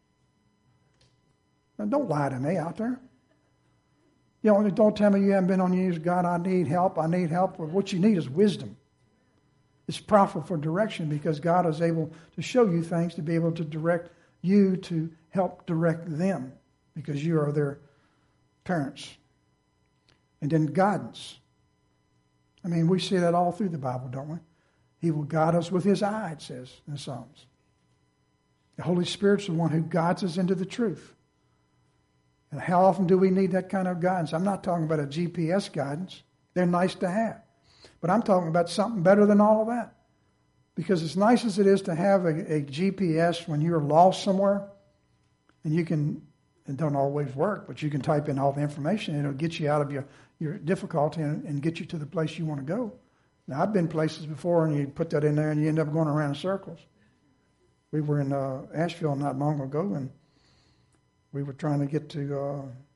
Now, don't lie to me out there. You know, don't tell me you haven't been on your knees. God, I need help. I need help. Well, what you need is wisdom. It's profitable for direction because God is able to show you things to be able to direct you to help direct them because you are their parents. And then guidance. I mean, we see that all through the Bible, don't we? He will guide us with his eye, it says in the Psalms. The Holy Spirit's the one who guides us into the truth. And how often do we need that kind of guidance? I'm not talking about a G P S guidance. They're nice to have. But I'm talking about something better than all of that. Because as nice as it is to have a, a G P S when you're lost somewhere, and you can, it don't always work, but you can type in all the information and it'll get you out of your, your difficulty and, and get you to the place you want to go. Now, I've been places before and you put that in there and you end up going around in circles. We were in uh, Asheville not long ago and we were trying to get to uh,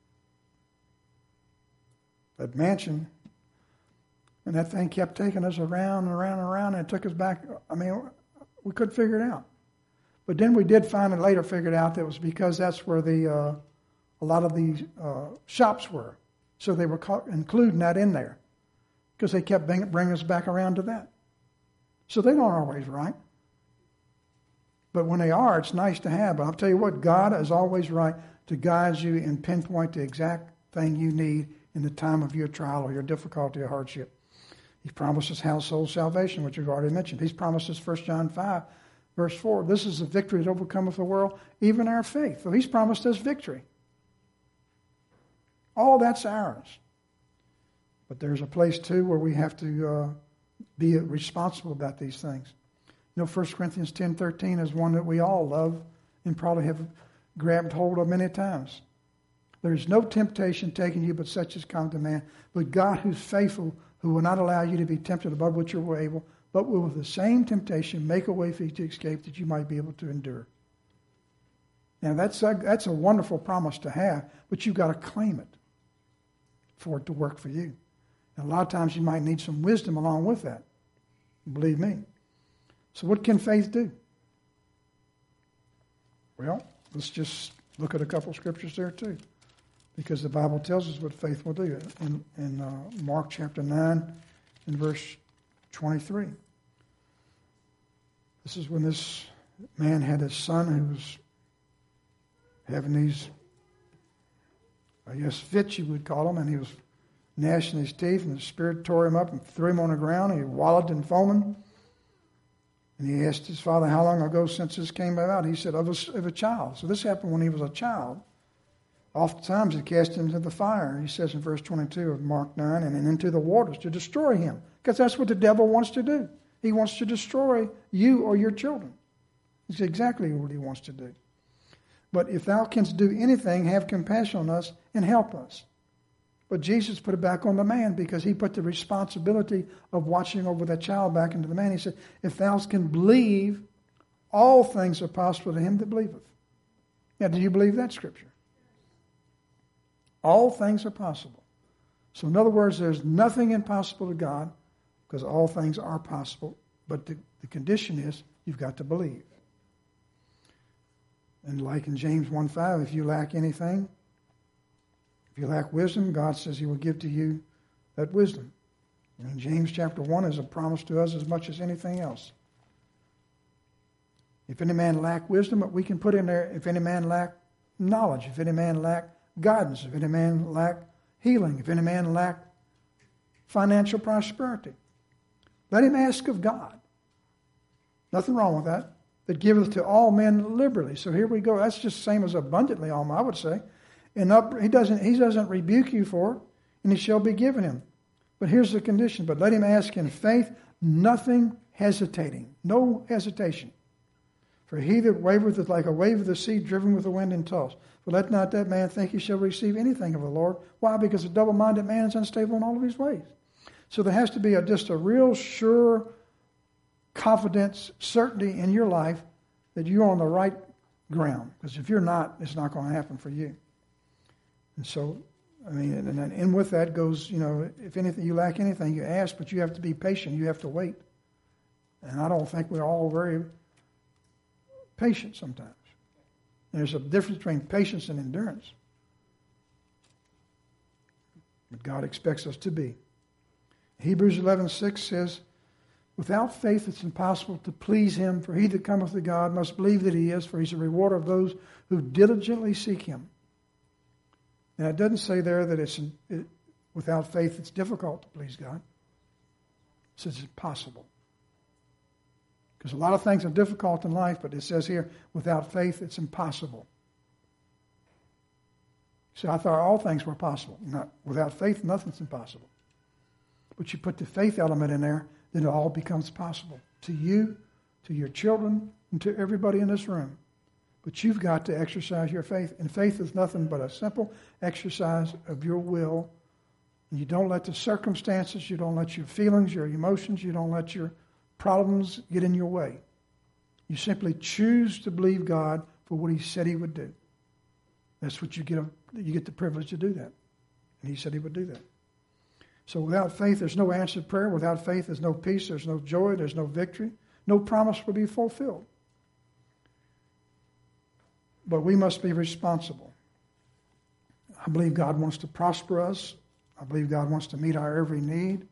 that mansion, and that thing kept taking us around and around and around, and it took us back. I mean, we couldn't figure it out. But then we did finally later figure it out that it was because that's where the uh, a lot of the uh, shops were. So they were ca- including that in there because they kept bringing bring us back around to that. So they don't always right. But when they are, it's nice to have. But I'll tell you what, God is always right to guide you and pinpoint the exact thing you need in the time of your trial or your difficulty or hardship. He promises household salvation, which we've already mentioned. He's promised us First John five, verse four. This is the victory that overcometh the world, even our faith. So he's promised us victory. All that's ours. But there's a place, too, where we have to uh, be responsible about these things. You know, First Corinthians ten thirteen is one that we all love and probably have grabbed hold of many times. There is no temptation taken you but such as come to man. But God who's faithful, who will not allow you to be tempted above what you are able, but will with the same temptation make a way for you to escape that you might be able to endure. Now that's a, that's a wonderful promise to have, but you've got to claim it for it to work for you. And a lot of times you might need some wisdom along with that. Believe me. So what can faith do? Well, let's just look at a couple of scriptures there too. Because the Bible tells us what faith will do. In, in uh, Mark chapter nine and verse twenty-three. This is when this man had his son who was having these, I guess, fits you would call them, and he was gnashing his teeth, and the Spirit tore him up and threw him on the ground. He wallowed in foaming. And he asked his father, how long ago since this came about? He said, of a, of a child. So this happened when he was a child. Oftentimes he cast him into the fire. He says in verse twenty-two of Mark nine, and then into the waters to destroy him. Because that's what the devil wants to do. He wants to destroy you or your children. It's exactly what he wants to do. But if thou canst do anything, have compassion on us and help us. But Jesus put it back on the man because he put the responsibility of watching over that child back into the man. He said, if thou can believe, all things are possible to him that believeth. Now, do you believe that scripture? All things are possible. So in other words, there's nothing impossible to God because all things are possible. But the, the condition is you've got to believe. And like in James one five, if you lack anything, if you lack wisdom, God says he will give to you that wisdom. And James chapter one is a promise to us as much as anything else. If any man lack wisdom, we can put in there, if any man lack knowledge, if any man lack guidance, if any man lack healing, if any man lack financial prosperity, let him ask of God. Nothing wrong with that. That giveth to all men liberally. So here we go. That's just the same as abundantly, I would say. And up, he doesn't he doesn't rebuke you for it, and it shall be given him. But here's the condition. But let him ask in faith, nothing hesitating, no hesitation. For he that wavereth is like a wave of the sea driven with the wind and tossed. For let not that man think he shall receive anything of the Lord. Why? Because a double-minded man is unstable in all of his ways. So there has to be a, just a real sure confidence, certainty in your life that you're on the right ground. Because if you're not, it's not going to happen for you. And so, I mean, and, and with that goes, you know, if anything, you lack anything, you ask, but you have to be patient. You have to wait. And I don't think we're all very patient sometimes. There's a difference between patience and endurance. But God expects us to be. Hebrews eleven six says, without faith it's impossible to please him, for he that cometh to God must believe that he is, for he's a rewarder of those who diligently seek him. Now it doesn't say there that it's it, without faith it's difficult to please God. It says it's impossible. Because a lot of things are difficult in life, but it says here, without faith, it's impossible. See, I thought all things were possible. Not, without faith, nothing's impossible. But you put the faith element in there, then it all becomes possible. To you, to your children, and to everybody in this room. But you've got to exercise your faith. And faith is nothing but a simple exercise of your will. And you don't let the circumstances, you don't let your feelings, your emotions, you don't let your problems get in your way. You simply choose to believe God for what he said he would do. That's what you get. A, you get the privilege to do that. And he said he would do that. So without faith, there's no answered prayer. Without faith, there's no peace. There's no joy. There's no victory. No promise will be fulfilled. But we must be responsible. I believe God wants to prosper us. I believe God wants to meet our every need.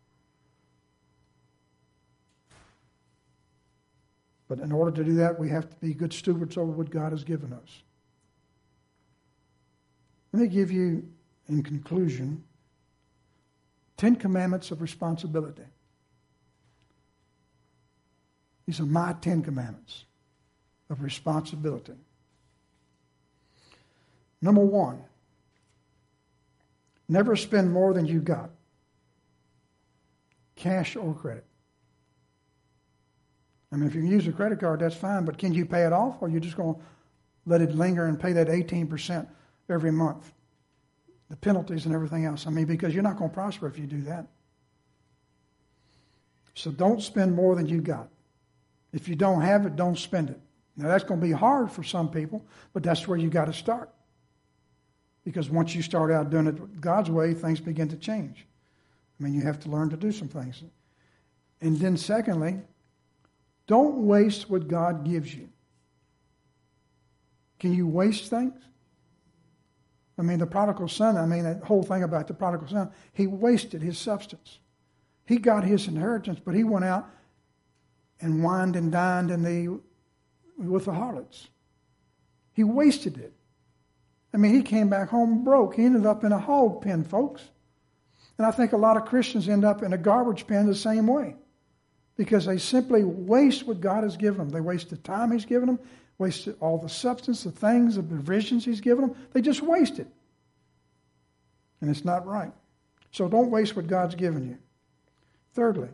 But in order to do that, we have to be good stewards over what God has given us. Let me give you, in conclusion, Ten Commandments of responsibility. These are my Ten Commandments of responsibility. Number one, never spend more than you got, cash or credit. I mean, if you can use a credit card, that's fine, but can you pay it off, or are you just going to let it linger and pay that eighteen percent every month? The penalties and everything else. I mean, because you're not going to prosper if you do that. So don't spend more than you got. If you don't have it, don't spend it. Now, that's going to be hard for some people, but that's where you got to start. Because once you start out doing it God's way, things begin to change. I mean, you have to learn to do some things. And then secondly, don't waste what God gives you. Can you waste things? I mean, the prodigal son, I mean, that whole thing about the prodigal son, he wasted his substance. He got his inheritance, but he went out and wined and dined in the, with the harlots. He wasted it. I mean, he came back home broke. He ended up in a hog pen, folks. And I think a lot of Christians end up in a garbage pen the same way. Because they simply waste what God has given them. They waste the time he's given them, waste all the substance, the things, the provisions he's given them. They just waste it. And it's not right. So don't waste what God's given you. Thirdly,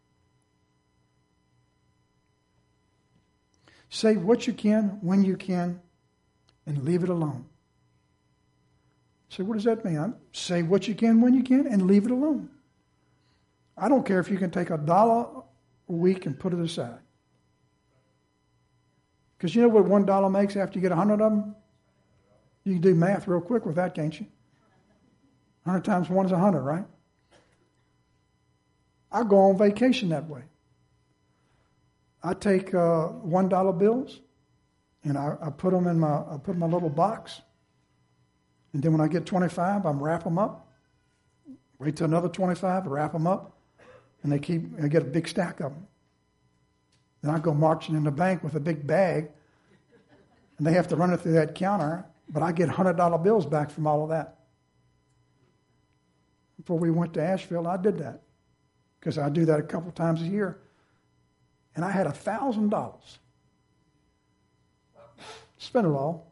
save what you can, when you can, and leave it alone. So what does that mean? I'm, save what you can, when you can, and leave it alone. I don't care if you can take a dollar a week and put it aside. Because you know what one dollar makes after you get a hundred of them? You can do math real quick with that, can't you? A hundred times one is a hundred, right? I go on vacation that way. I take uh, one dollar bills and I, I put them in my I put them in my little box. And then when I get twenty-five, I wrap them up. Wait till another twenty-five, wrap them up. And they keep, I get a big stack of them. Then I go marching in the bank with a big bag, and they have to run it through that counter, but I get one hundred dollar bills back from all of that. Before we went to Asheville, I did that, because I do that a couple times a year. And I had one thousand dollars. Spent it all.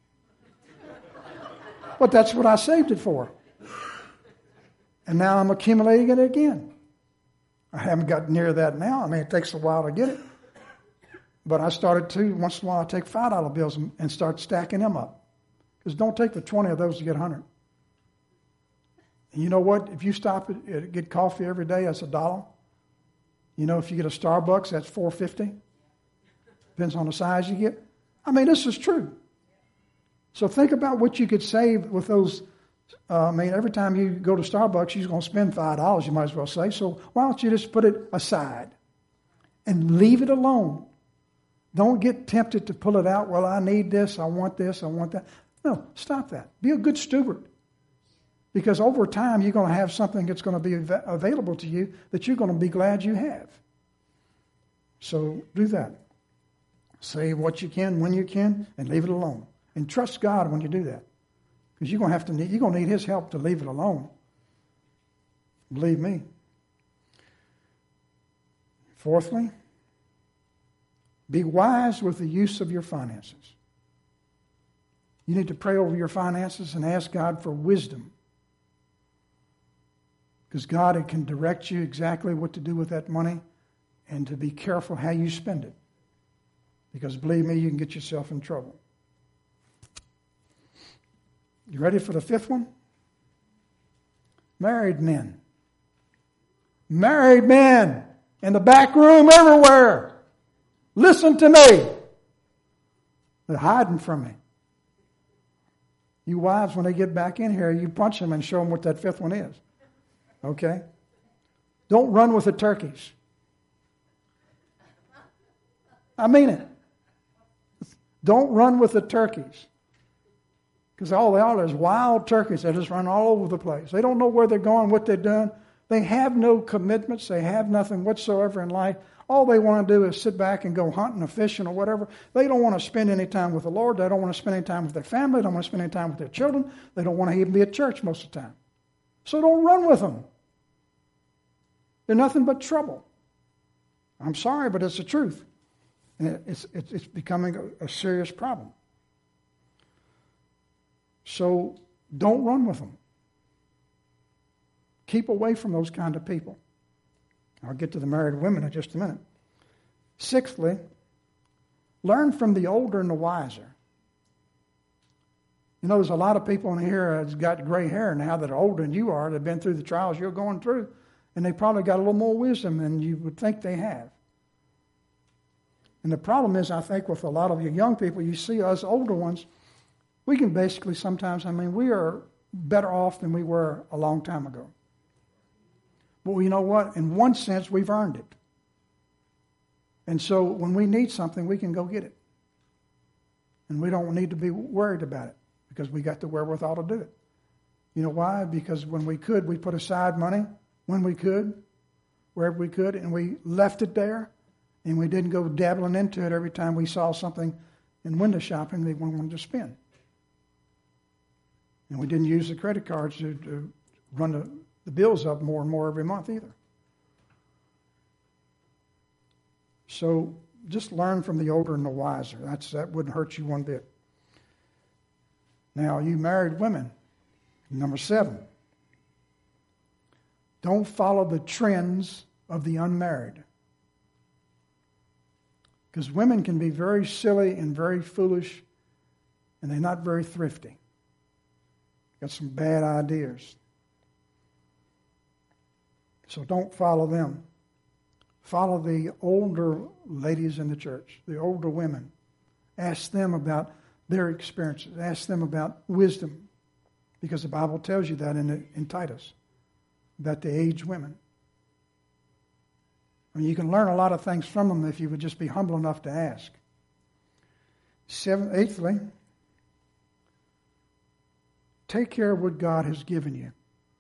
But that's what I saved it for. And now I'm accumulating it again. I haven't got near that now. I mean, it takes a while to get it. But I started to, once in a while, I take five dollar bills and, and start stacking them up. Because don't take the twenty of those to get one hundred. And you know what? If you stop and get coffee every day, that's a dollar. You know, if you get a Starbucks, that's four fifty. Depends on the size you get. I mean, this is true. So think about what you could save with those. Uh, I mean, every time you go to Starbucks, you're going to spend five dollars, you might as well say. So why don't you just put it aside and leave it alone? Don't get tempted to pull it out. Well, I need this, I want this, I want that. No, stop that. Be a good steward. Because over time, you're going to have something that's going to be av- available to you that you're going to be glad you have. So do that. Save what you can when you can and leave it alone. And trust God when you do that. Because you're going to have to need, you're going to need His help to leave it alone. Believe me. Fourthly, be wise with the use of your finances. You need to pray over your finances and ask God for wisdom. Because God can direct you exactly what to do with that money and to be careful how you spend it. Because believe me, you can get yourself in trouble. You ready for the fifth one? Married men. Married men in the back room everywhere. Listen to me. They're hiding from me. You wives, when they get back in here, you punch them and show them what that fifth one is. Okay? Don't run with the turkeys. I mean it. Don't run with the turkeys. Because all they are is wild turkeys. They just run all over the place. They don't know where they're going, what they're doing. They have no commitments. They have nothing whatsoever in life. All they want to do is sit back and go hunting or fishing or whatever. They don't want to spend any time with the Lord. They don't want to spend any time with their family. They don't want to spend any time with their children. They don't want to even be at church most of the time. So don't run with them. They're nothing but trouble. I'm sorry, but it's the truth. And it's, it's, it's becoming a, a serious problem. So don't run with them. Keep away from those kind of people. I'll get to the married women in just a minute. Sixthly, learn from the older and the wiser. You know, there's a lot of people in here that's got gray hair now that are older than you are. They've been through the trials you're going through. And they probably got a little more wisdom than you would think they have. And the problem is, I think, with a lot of you young people, you see us older ones, we can basically sometimes, I mean, we are better off than we were a long time ago. But you know what? In one sense, we've earned it. And so when we need something, we can go get it. And we don't need to be worried about it because we got the wherewithal to do it. You know why? Because when we could, we put aside money when we could, wherever we could, and we left it there, and we didn't go dabbling into it every time we saw something in window shopping that we wanted to spend. And we didn't use the credit cards to, to run the, the bills up more and more every month either. So just learn from the older and the wiser. That's, that wouldn't hurt you one bit. Now, you married women, number seven. Don't follow the trends of the unmarried. Because women can be very silly and very foolish, and they're not very thrifty. Got some bad ideas. So don't follow them. Follow the older ladies in the church, the older women. Ask them about their experiences. Ask them about wisdom. Because the Bible tells you that in, the, in Titus, about the aged women. I mean, you can learn a lot of things from them if you would just be humble enough to ask. Seventh, eighthly, take care of what God has given you.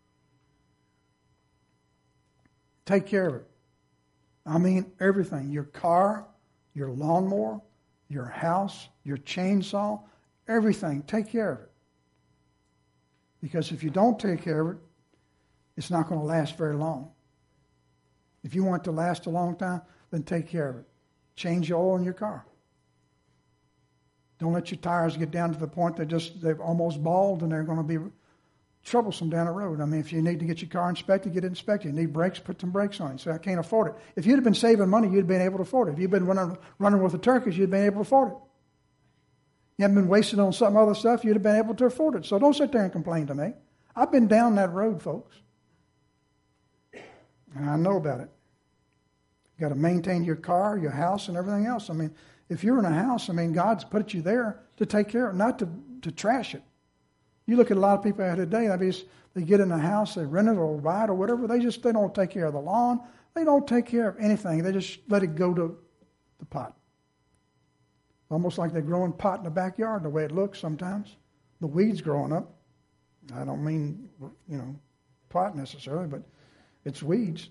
Take care of it. I mean everything. Your car, your lawnmower, your house, your chainsaw, everything. Take care of it. Because if you don't take care of it, it's not going to last very long. If you want it to last a long time, then take care of it. Change the oil in your car. Don't let your tires get down to the point they just they've almost bald and they're going to be troublesome down the road. I mean, if you need to get your car inspected, get it inspected. You need brakes, put some brakes on it. So I can't afford it. If you'd have been saving money, you'd have been able to afford it. If you'd been running, running with the turkeys, you'd have been able to afford it. You haven't been wasting on some other stuff, you'd have been able to afford it. So don't sit there and complain to me. I've been down that road, folks. And I know about it. You've got to maintain your car, your house, and everything else. I mean, if you're in a house, I mean, God's put you there to take care of it, not to, to trash it. You look at a lot of people out today, I mean, they get in a house, they rent it or buy it or whatever, they just they don't take care of the lawn. They don't take care of anything. They just let it go to the pot. Almost like they're growing pot in the backyard, the way it looks sometimes. The weeds growing up. I don't mean, you know, pot necessarily, but it's weeds.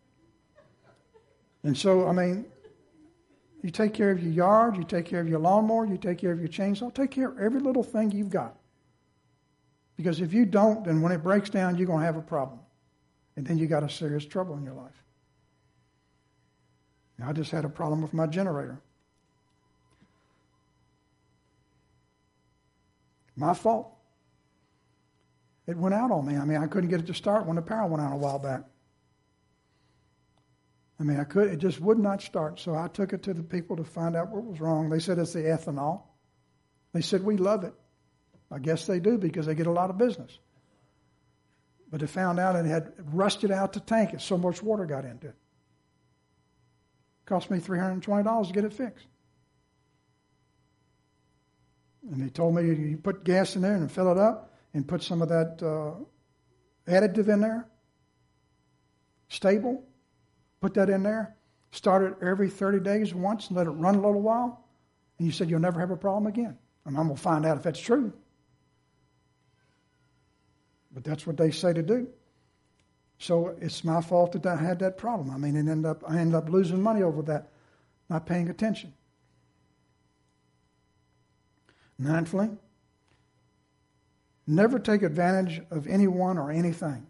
And so, I mean, you take care of your yard, you take care of your lawnmower, you take care of your chainsaw, take care of every little thing you've got. Because if you don't, then when it breaks down, you're going to have a problem. And then you got a serious trouble in your life. Now, I just had a problem with my generator. My fault. It went out on me. I mean, I couldn't get it to start when the power went out a while back. I mean, I could. It just would not start. So I took it to the people to find out what was wrong. They said it's the ethanol. They said, we love it. I guess they do because they get a lot of business. But they found out it had rusted out the tank. So much water got into it. Cost me three hundred twenty dollars to get it fixed. And they told me you put gas in there and fill it up and put some of that uh, additive in there. Stable. Put that in there. Start it every thirty days once and let it run a little while. And you said you'll never have a problem again. And I'm going to find out if that's true. But that's what they say to do. So it's my fault that I had that problem. I mean, it ended up, I ended up losing money over that, not paying attention. Ninthly, never take advantage of anyone or anything.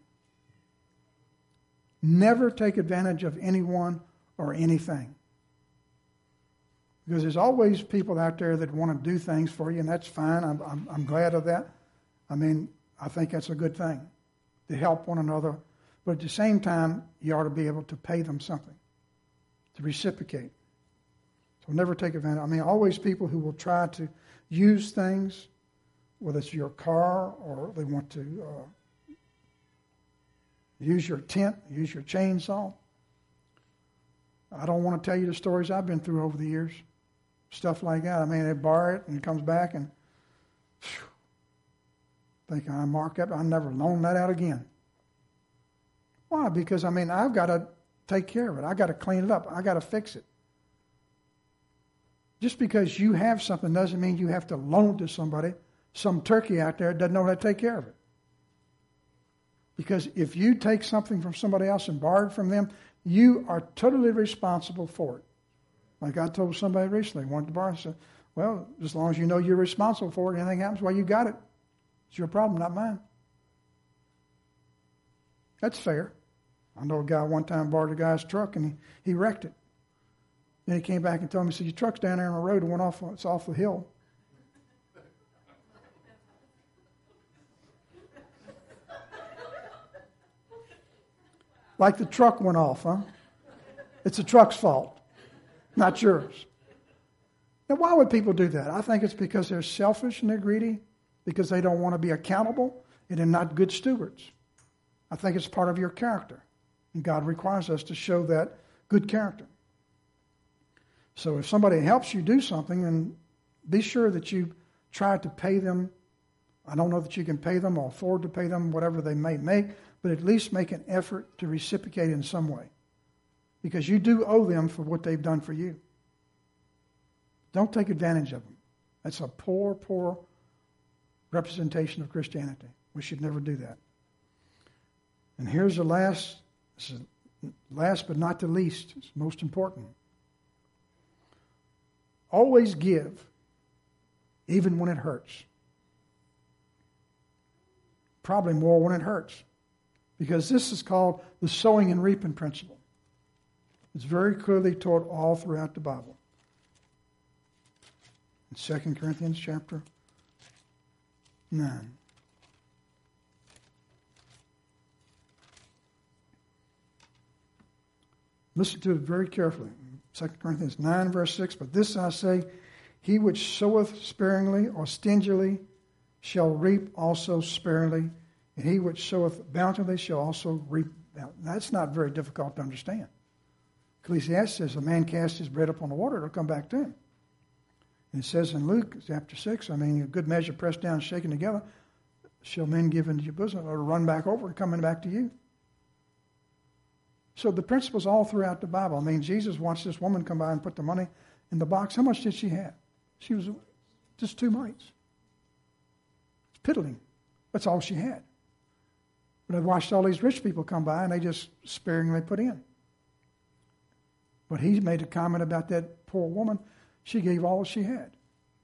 Never take advantage of anyone or anything. Because there's always people out there that want to do things for you, and that's fine. I'm, I'm, I'm glad of that. I mean, I think that's a good thing, to help one another. But at the same time, you ought to be able to pay them something, to reciprocate. So never take advantage. I mean, always people who will try to use things, whether it's your car or they want to uh, use your tent, use your chainsaw. I don't want to tell you the stories I've been through over the years. Stuff like that. I mean, they borrow it and it comes back and whew, think I mark up. I'll never loan that out again. Why? Because, I mean, I've got to take care of it. I've got to clean it up. I've got to fix it. Just because you have something doesn't mean you have to loan to somebody, some turkey out there that doesn't know how to take care of it. Because if you take something from somebody else and borrow it from them, you are totally responsible for it. Like I told somebody recently, wanted to borrow, I said, well, as long as you know you're responsible for it, anything happens, well, you got it. It's your problem, not mine. That's fair. I know a guy one time borrowed a guy's truck and he, he wrecked it. Then he came back and told me, he said, your truck's down there on the road and went off, it's off the hill. Like the truck went off, huh? It's the truck's fault, not yours. Now, why would people do that? I think it's because they're selfish and they're greedy, because they don't want to be accountable, and they're not good stewards. I think it's part of your character, and God requires us to show that good character. So if somebody helps you do something, then be sure that you try to pay them. I don't know that you can pay them or afford to pay them, whatever they may make, but at least make an effort to reciprocate in some way. Because you do owe them for what they've done for you. Don't take advantage of them. That's a poor, poor representation of Christianity. We should never do that. And here's the last, this is last but not the least, it's most important. Always give, even when it hurts. Probably more when it hurts. Because this is called the sowing and reaping principle. It's very clearly taught all throughout the Bible. In Second Corinthians chapter nine. Listen to it very carefully. Second Corinthians nine, verse six, but this I say, he which soweth sparingly or stingily shall reap also sparingly, and he which soweth bountifully shall also reap bountifully. That's not very difficult to understand. Ecclesiastes says, a man casts his bread upon the water, it'll come back to him. And it says in Luke chapter six, I mean, a good measure pressed down, shaken together, shall men give into your bosom, or run back over and coming back to you. So the principles all throughout the Bible. I mean, Jesus watched this woman come by and put the money in the box. How much did she have? She was just two mites. It's piddling. That's all she had. But I've watched all these rich people come by and they just sparingly put in. But he made a comment about that poor woman. She gave all she had.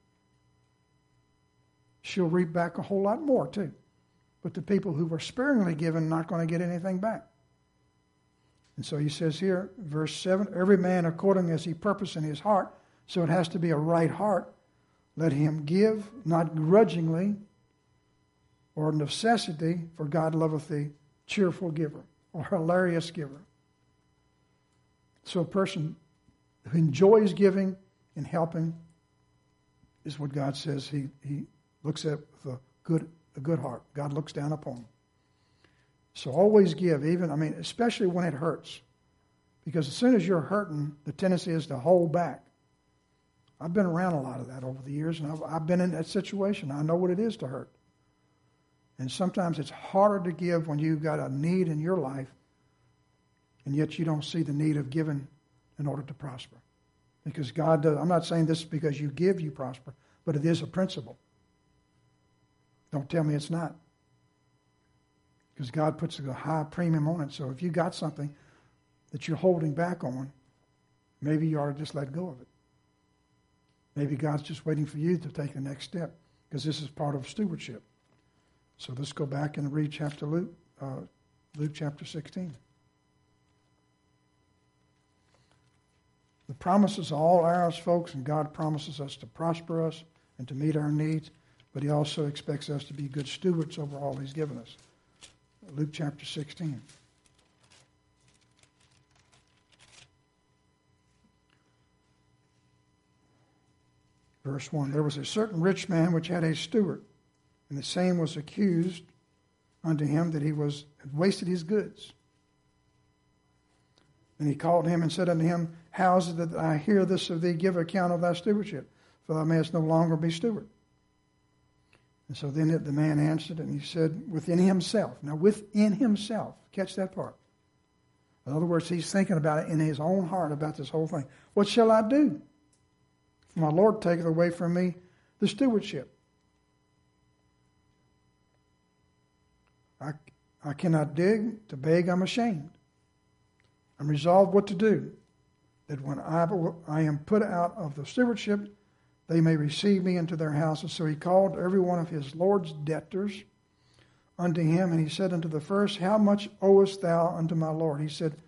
She'll reap back a whole lot more too. But the people who were sparingly given are not going to get anything back. And so he says here, verse seven, every man according as he purpose in his heart, so it has to be a right heart, let him give, not grudgingly or necessity, for God loveth the cheerful giver or hilarious giver. So a person who enjoys giving and helping is what God says he, he looks at with a good, a good heart. God looks down upon him. So always give, even, I mean, especially when it hurts. Because as soon as you're hurting, the tendency is to hold back. I've been around a lot of that over the years, and I've, I've been in that situation. I know what it is to hurt. And sometimes it's harder to give when you've got a need in your life, and yet you don't see the need of giving in order to prosper. Because God does, I'm not saying this because you give, you prosper, but it is a principle. Don't tell me it's not. Because God puts a high premium on it. So if you got something that you're holding back on, maybe you ought to just let go of it. Maybe God's just waiting for you to take the next step, because this is part of stewardship. So let's go back and read chapter Luke, uh, Luke chapter sixteen. The promises are all ours, folks, and God promises us to prosper us and to meet our needs, but he also expects us to be good stewards over all he's given us. Luke chapter sixteen. Verse one, there was a certain rich man which had a steward, and the same was accused unto him that he was had wasted his goods. And he called him and said unto him, how is it that I hear this of thee? Give account of thy stewardship, for thou mayest no longer be steward. And so then the man answered, and he said, within himself. Now, within himself. Catch that part. In other words, he's thinking about it in his own heart about this whole thing. What shall I do? For my Lord taketh away from me the stewardship. I, I cannot dig. To beg, I'm ashamed. I'm resolved what to do, that when I, I am put out of the stewardship, they may receive me into their houses. So he called every one of his Lord's debtors unto him, and he said unto the first, how much owest thou unto my Lord? He said,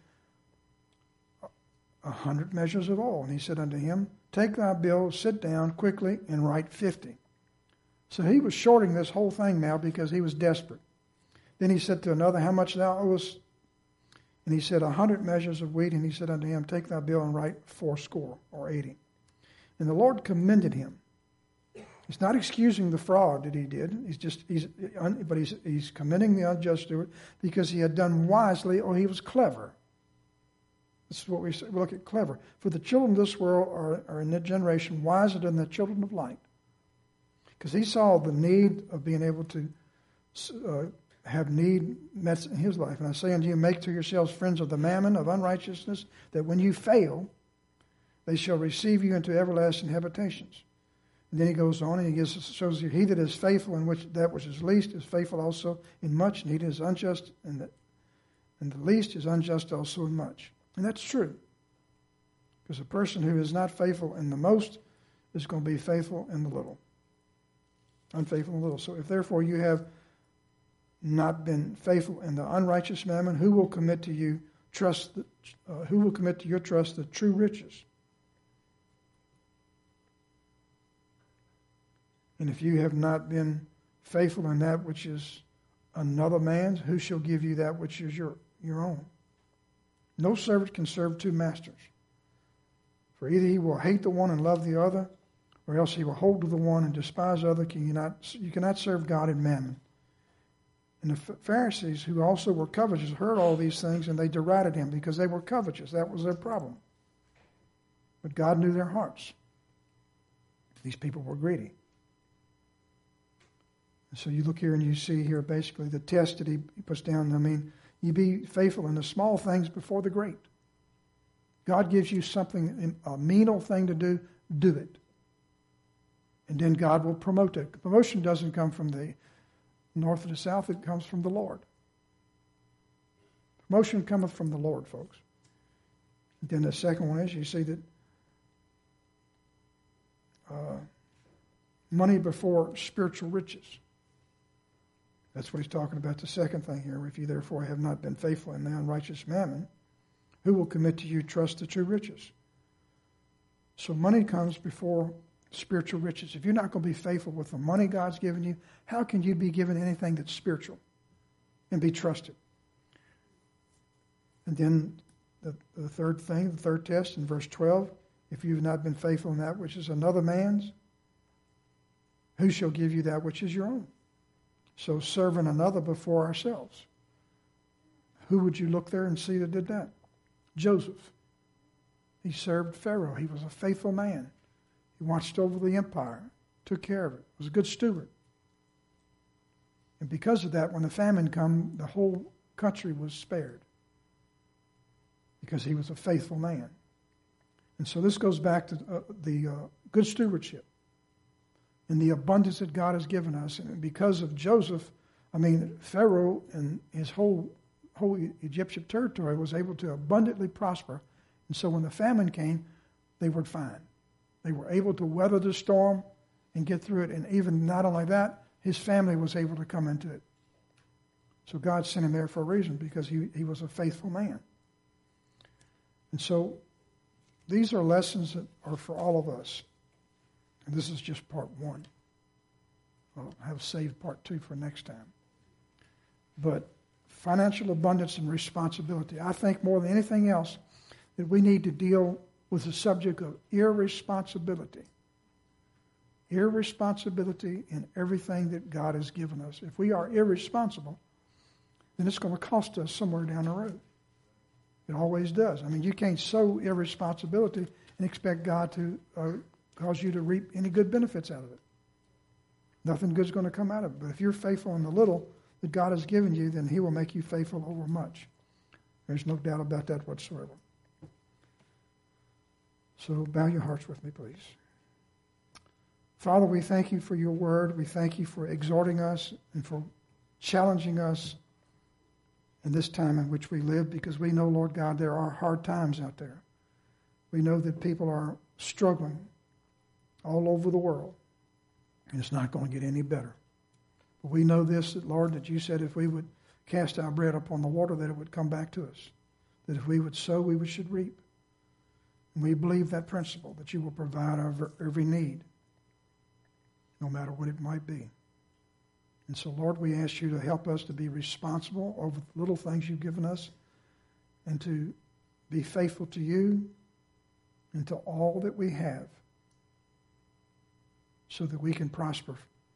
a hundred measures of oil. And he said unto him, take thy bill, sit down quickly, and write fifty. So he was shorting this whole thing now because he was desperate. Then he said to another, how much thou owest? And he said, a hundred measures of wheat. And he said unto him, take thy bill and write fourscore or eighty. And the Lord commended him. He's not excusing the fraud that he did. He's just, he's, but he's, he's commending the unjust steward because he had done wisely, or he was clever. This is what we, say, we look at clever. For the children of this world are, are in that generation wiser than the children of light. Because he saw the need of being able to uh, have need met in his life. And I say unto you, make to yourselves friends of the mammon of unrighteousness, that when you fail, they shall receive you into everlasting habitations. And then he goes on and he gives, shows you, he that is faithful in which that which is least is faithful also in much, and he that is unjust in the, in the least is unjust also in much. And that's true. Because a person who is not faithful in the most is going to be faithful in the little. Unfaithful in the little. So if therefore you have not been faithful in the unrighteous mammon, who will commit to you trust? The, uh, who will commit to your trust the true riches? And if you have not been faithful in that which is another man's, who shall give you that which is your, your own? No servant can serve two masters. For either he will hate the one and love the other, or else he will hold to the one and despise the other. Can you not, you cannot serve God and mammon. And the Pharisees, who also were covetous, heard all these things, and they derided him because they were covetous. That was their problem. But God knew their hearts. These people were greedy. And so you look here and you see here basically the test that he puts down. I mean, you be faithful in the small things before the great. God gives you something, a menial thing to do, do it. And then God will promote it. Promotion doesn't come from the north or the south, it comes from the Lord. Promotion cometh from the Lord, folks. And then the second one is, you see that uh, money before spiritual riches. That's what he's talking about, the second thing here. If you therefore have not been faithful in the unrighteous mammon, who will commit to you trust the true riches? So money comes before spiritual riches. If you're not going to be faithful with the money God's given you, how can you be given anything that's spiritual and be trusted? And then the, the third thing, the third test in verse twelve, if you've not been faithful in that which is another man's, who shall give you that which is your own? So serving another before ourselves. Who would you look there and see that did that? Joseph. He served Pharaoh. He was a faithful man. He watched over the empire, took care of it, was a good steward. And because of that, when the famine came, the whole country was spared because he was a faithful man. And so this goes back to uh, the uh, good stewardship and the abundance that God has given us. And because of Joseph, I mean, Pharaoh and his whole whole Egyptian territory was able to abundantly prosper. And so when the famine came, they were fine. They were able to weather the storm and get through it. And even not only that, his family was able to come into it. So God sent him there for a reason, because he, he was a faithful man. And so these are lessons that are for all of us. And this is just part one. I'll have saved part two for next time. But financial abundance and responsibility. I think more than anything else that we need to deal with the subject of irresponsibility. Irresponsibility in everything that God has given us. If we are irresponsible, then it's going to cost us somewhere down the road. It always does. I mean, you can't sow irresponsibility and expect God to uh, cause you to reap any good benefits out of it. Nothing good's going to come out of it. But if you're faithful in the little that God has given you, then he will make you faithful over much. There's no doubt about that whatsoever. So bow your hearts with me, please. Father, we thank you for your word. We thank you for exhorting us and for challenging us in this time in which we live, because we know, Lord God, there are hard times out there. We know that people are struggling all over the world, and it's not going to get any better. But we know this, that, Lord, that you said if we would cast our bread upon the water, that it would come back to us. That if we would sow, we should reap. And we believe that principle, that you will provide our every need, no matter what it might be. And so, Lord, we ask you to help us to be responsible over the little things you've given us, and to be faithful to you and to all that we have, so that we can prosper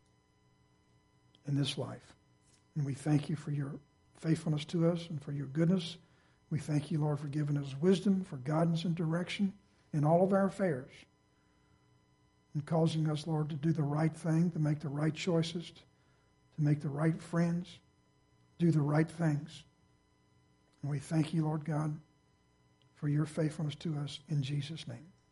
in this life. And we thank you for your faithfulness to us and for your goodness. We thank you, Lord, for giving us wisdom, for guidance and direction in all of our affairs, and causing us, Lord, to do the right thing, to make the right choices, to make the right friends, do the right things. And we thank you, Lord God, for your faithfulness to us in Jesus' name.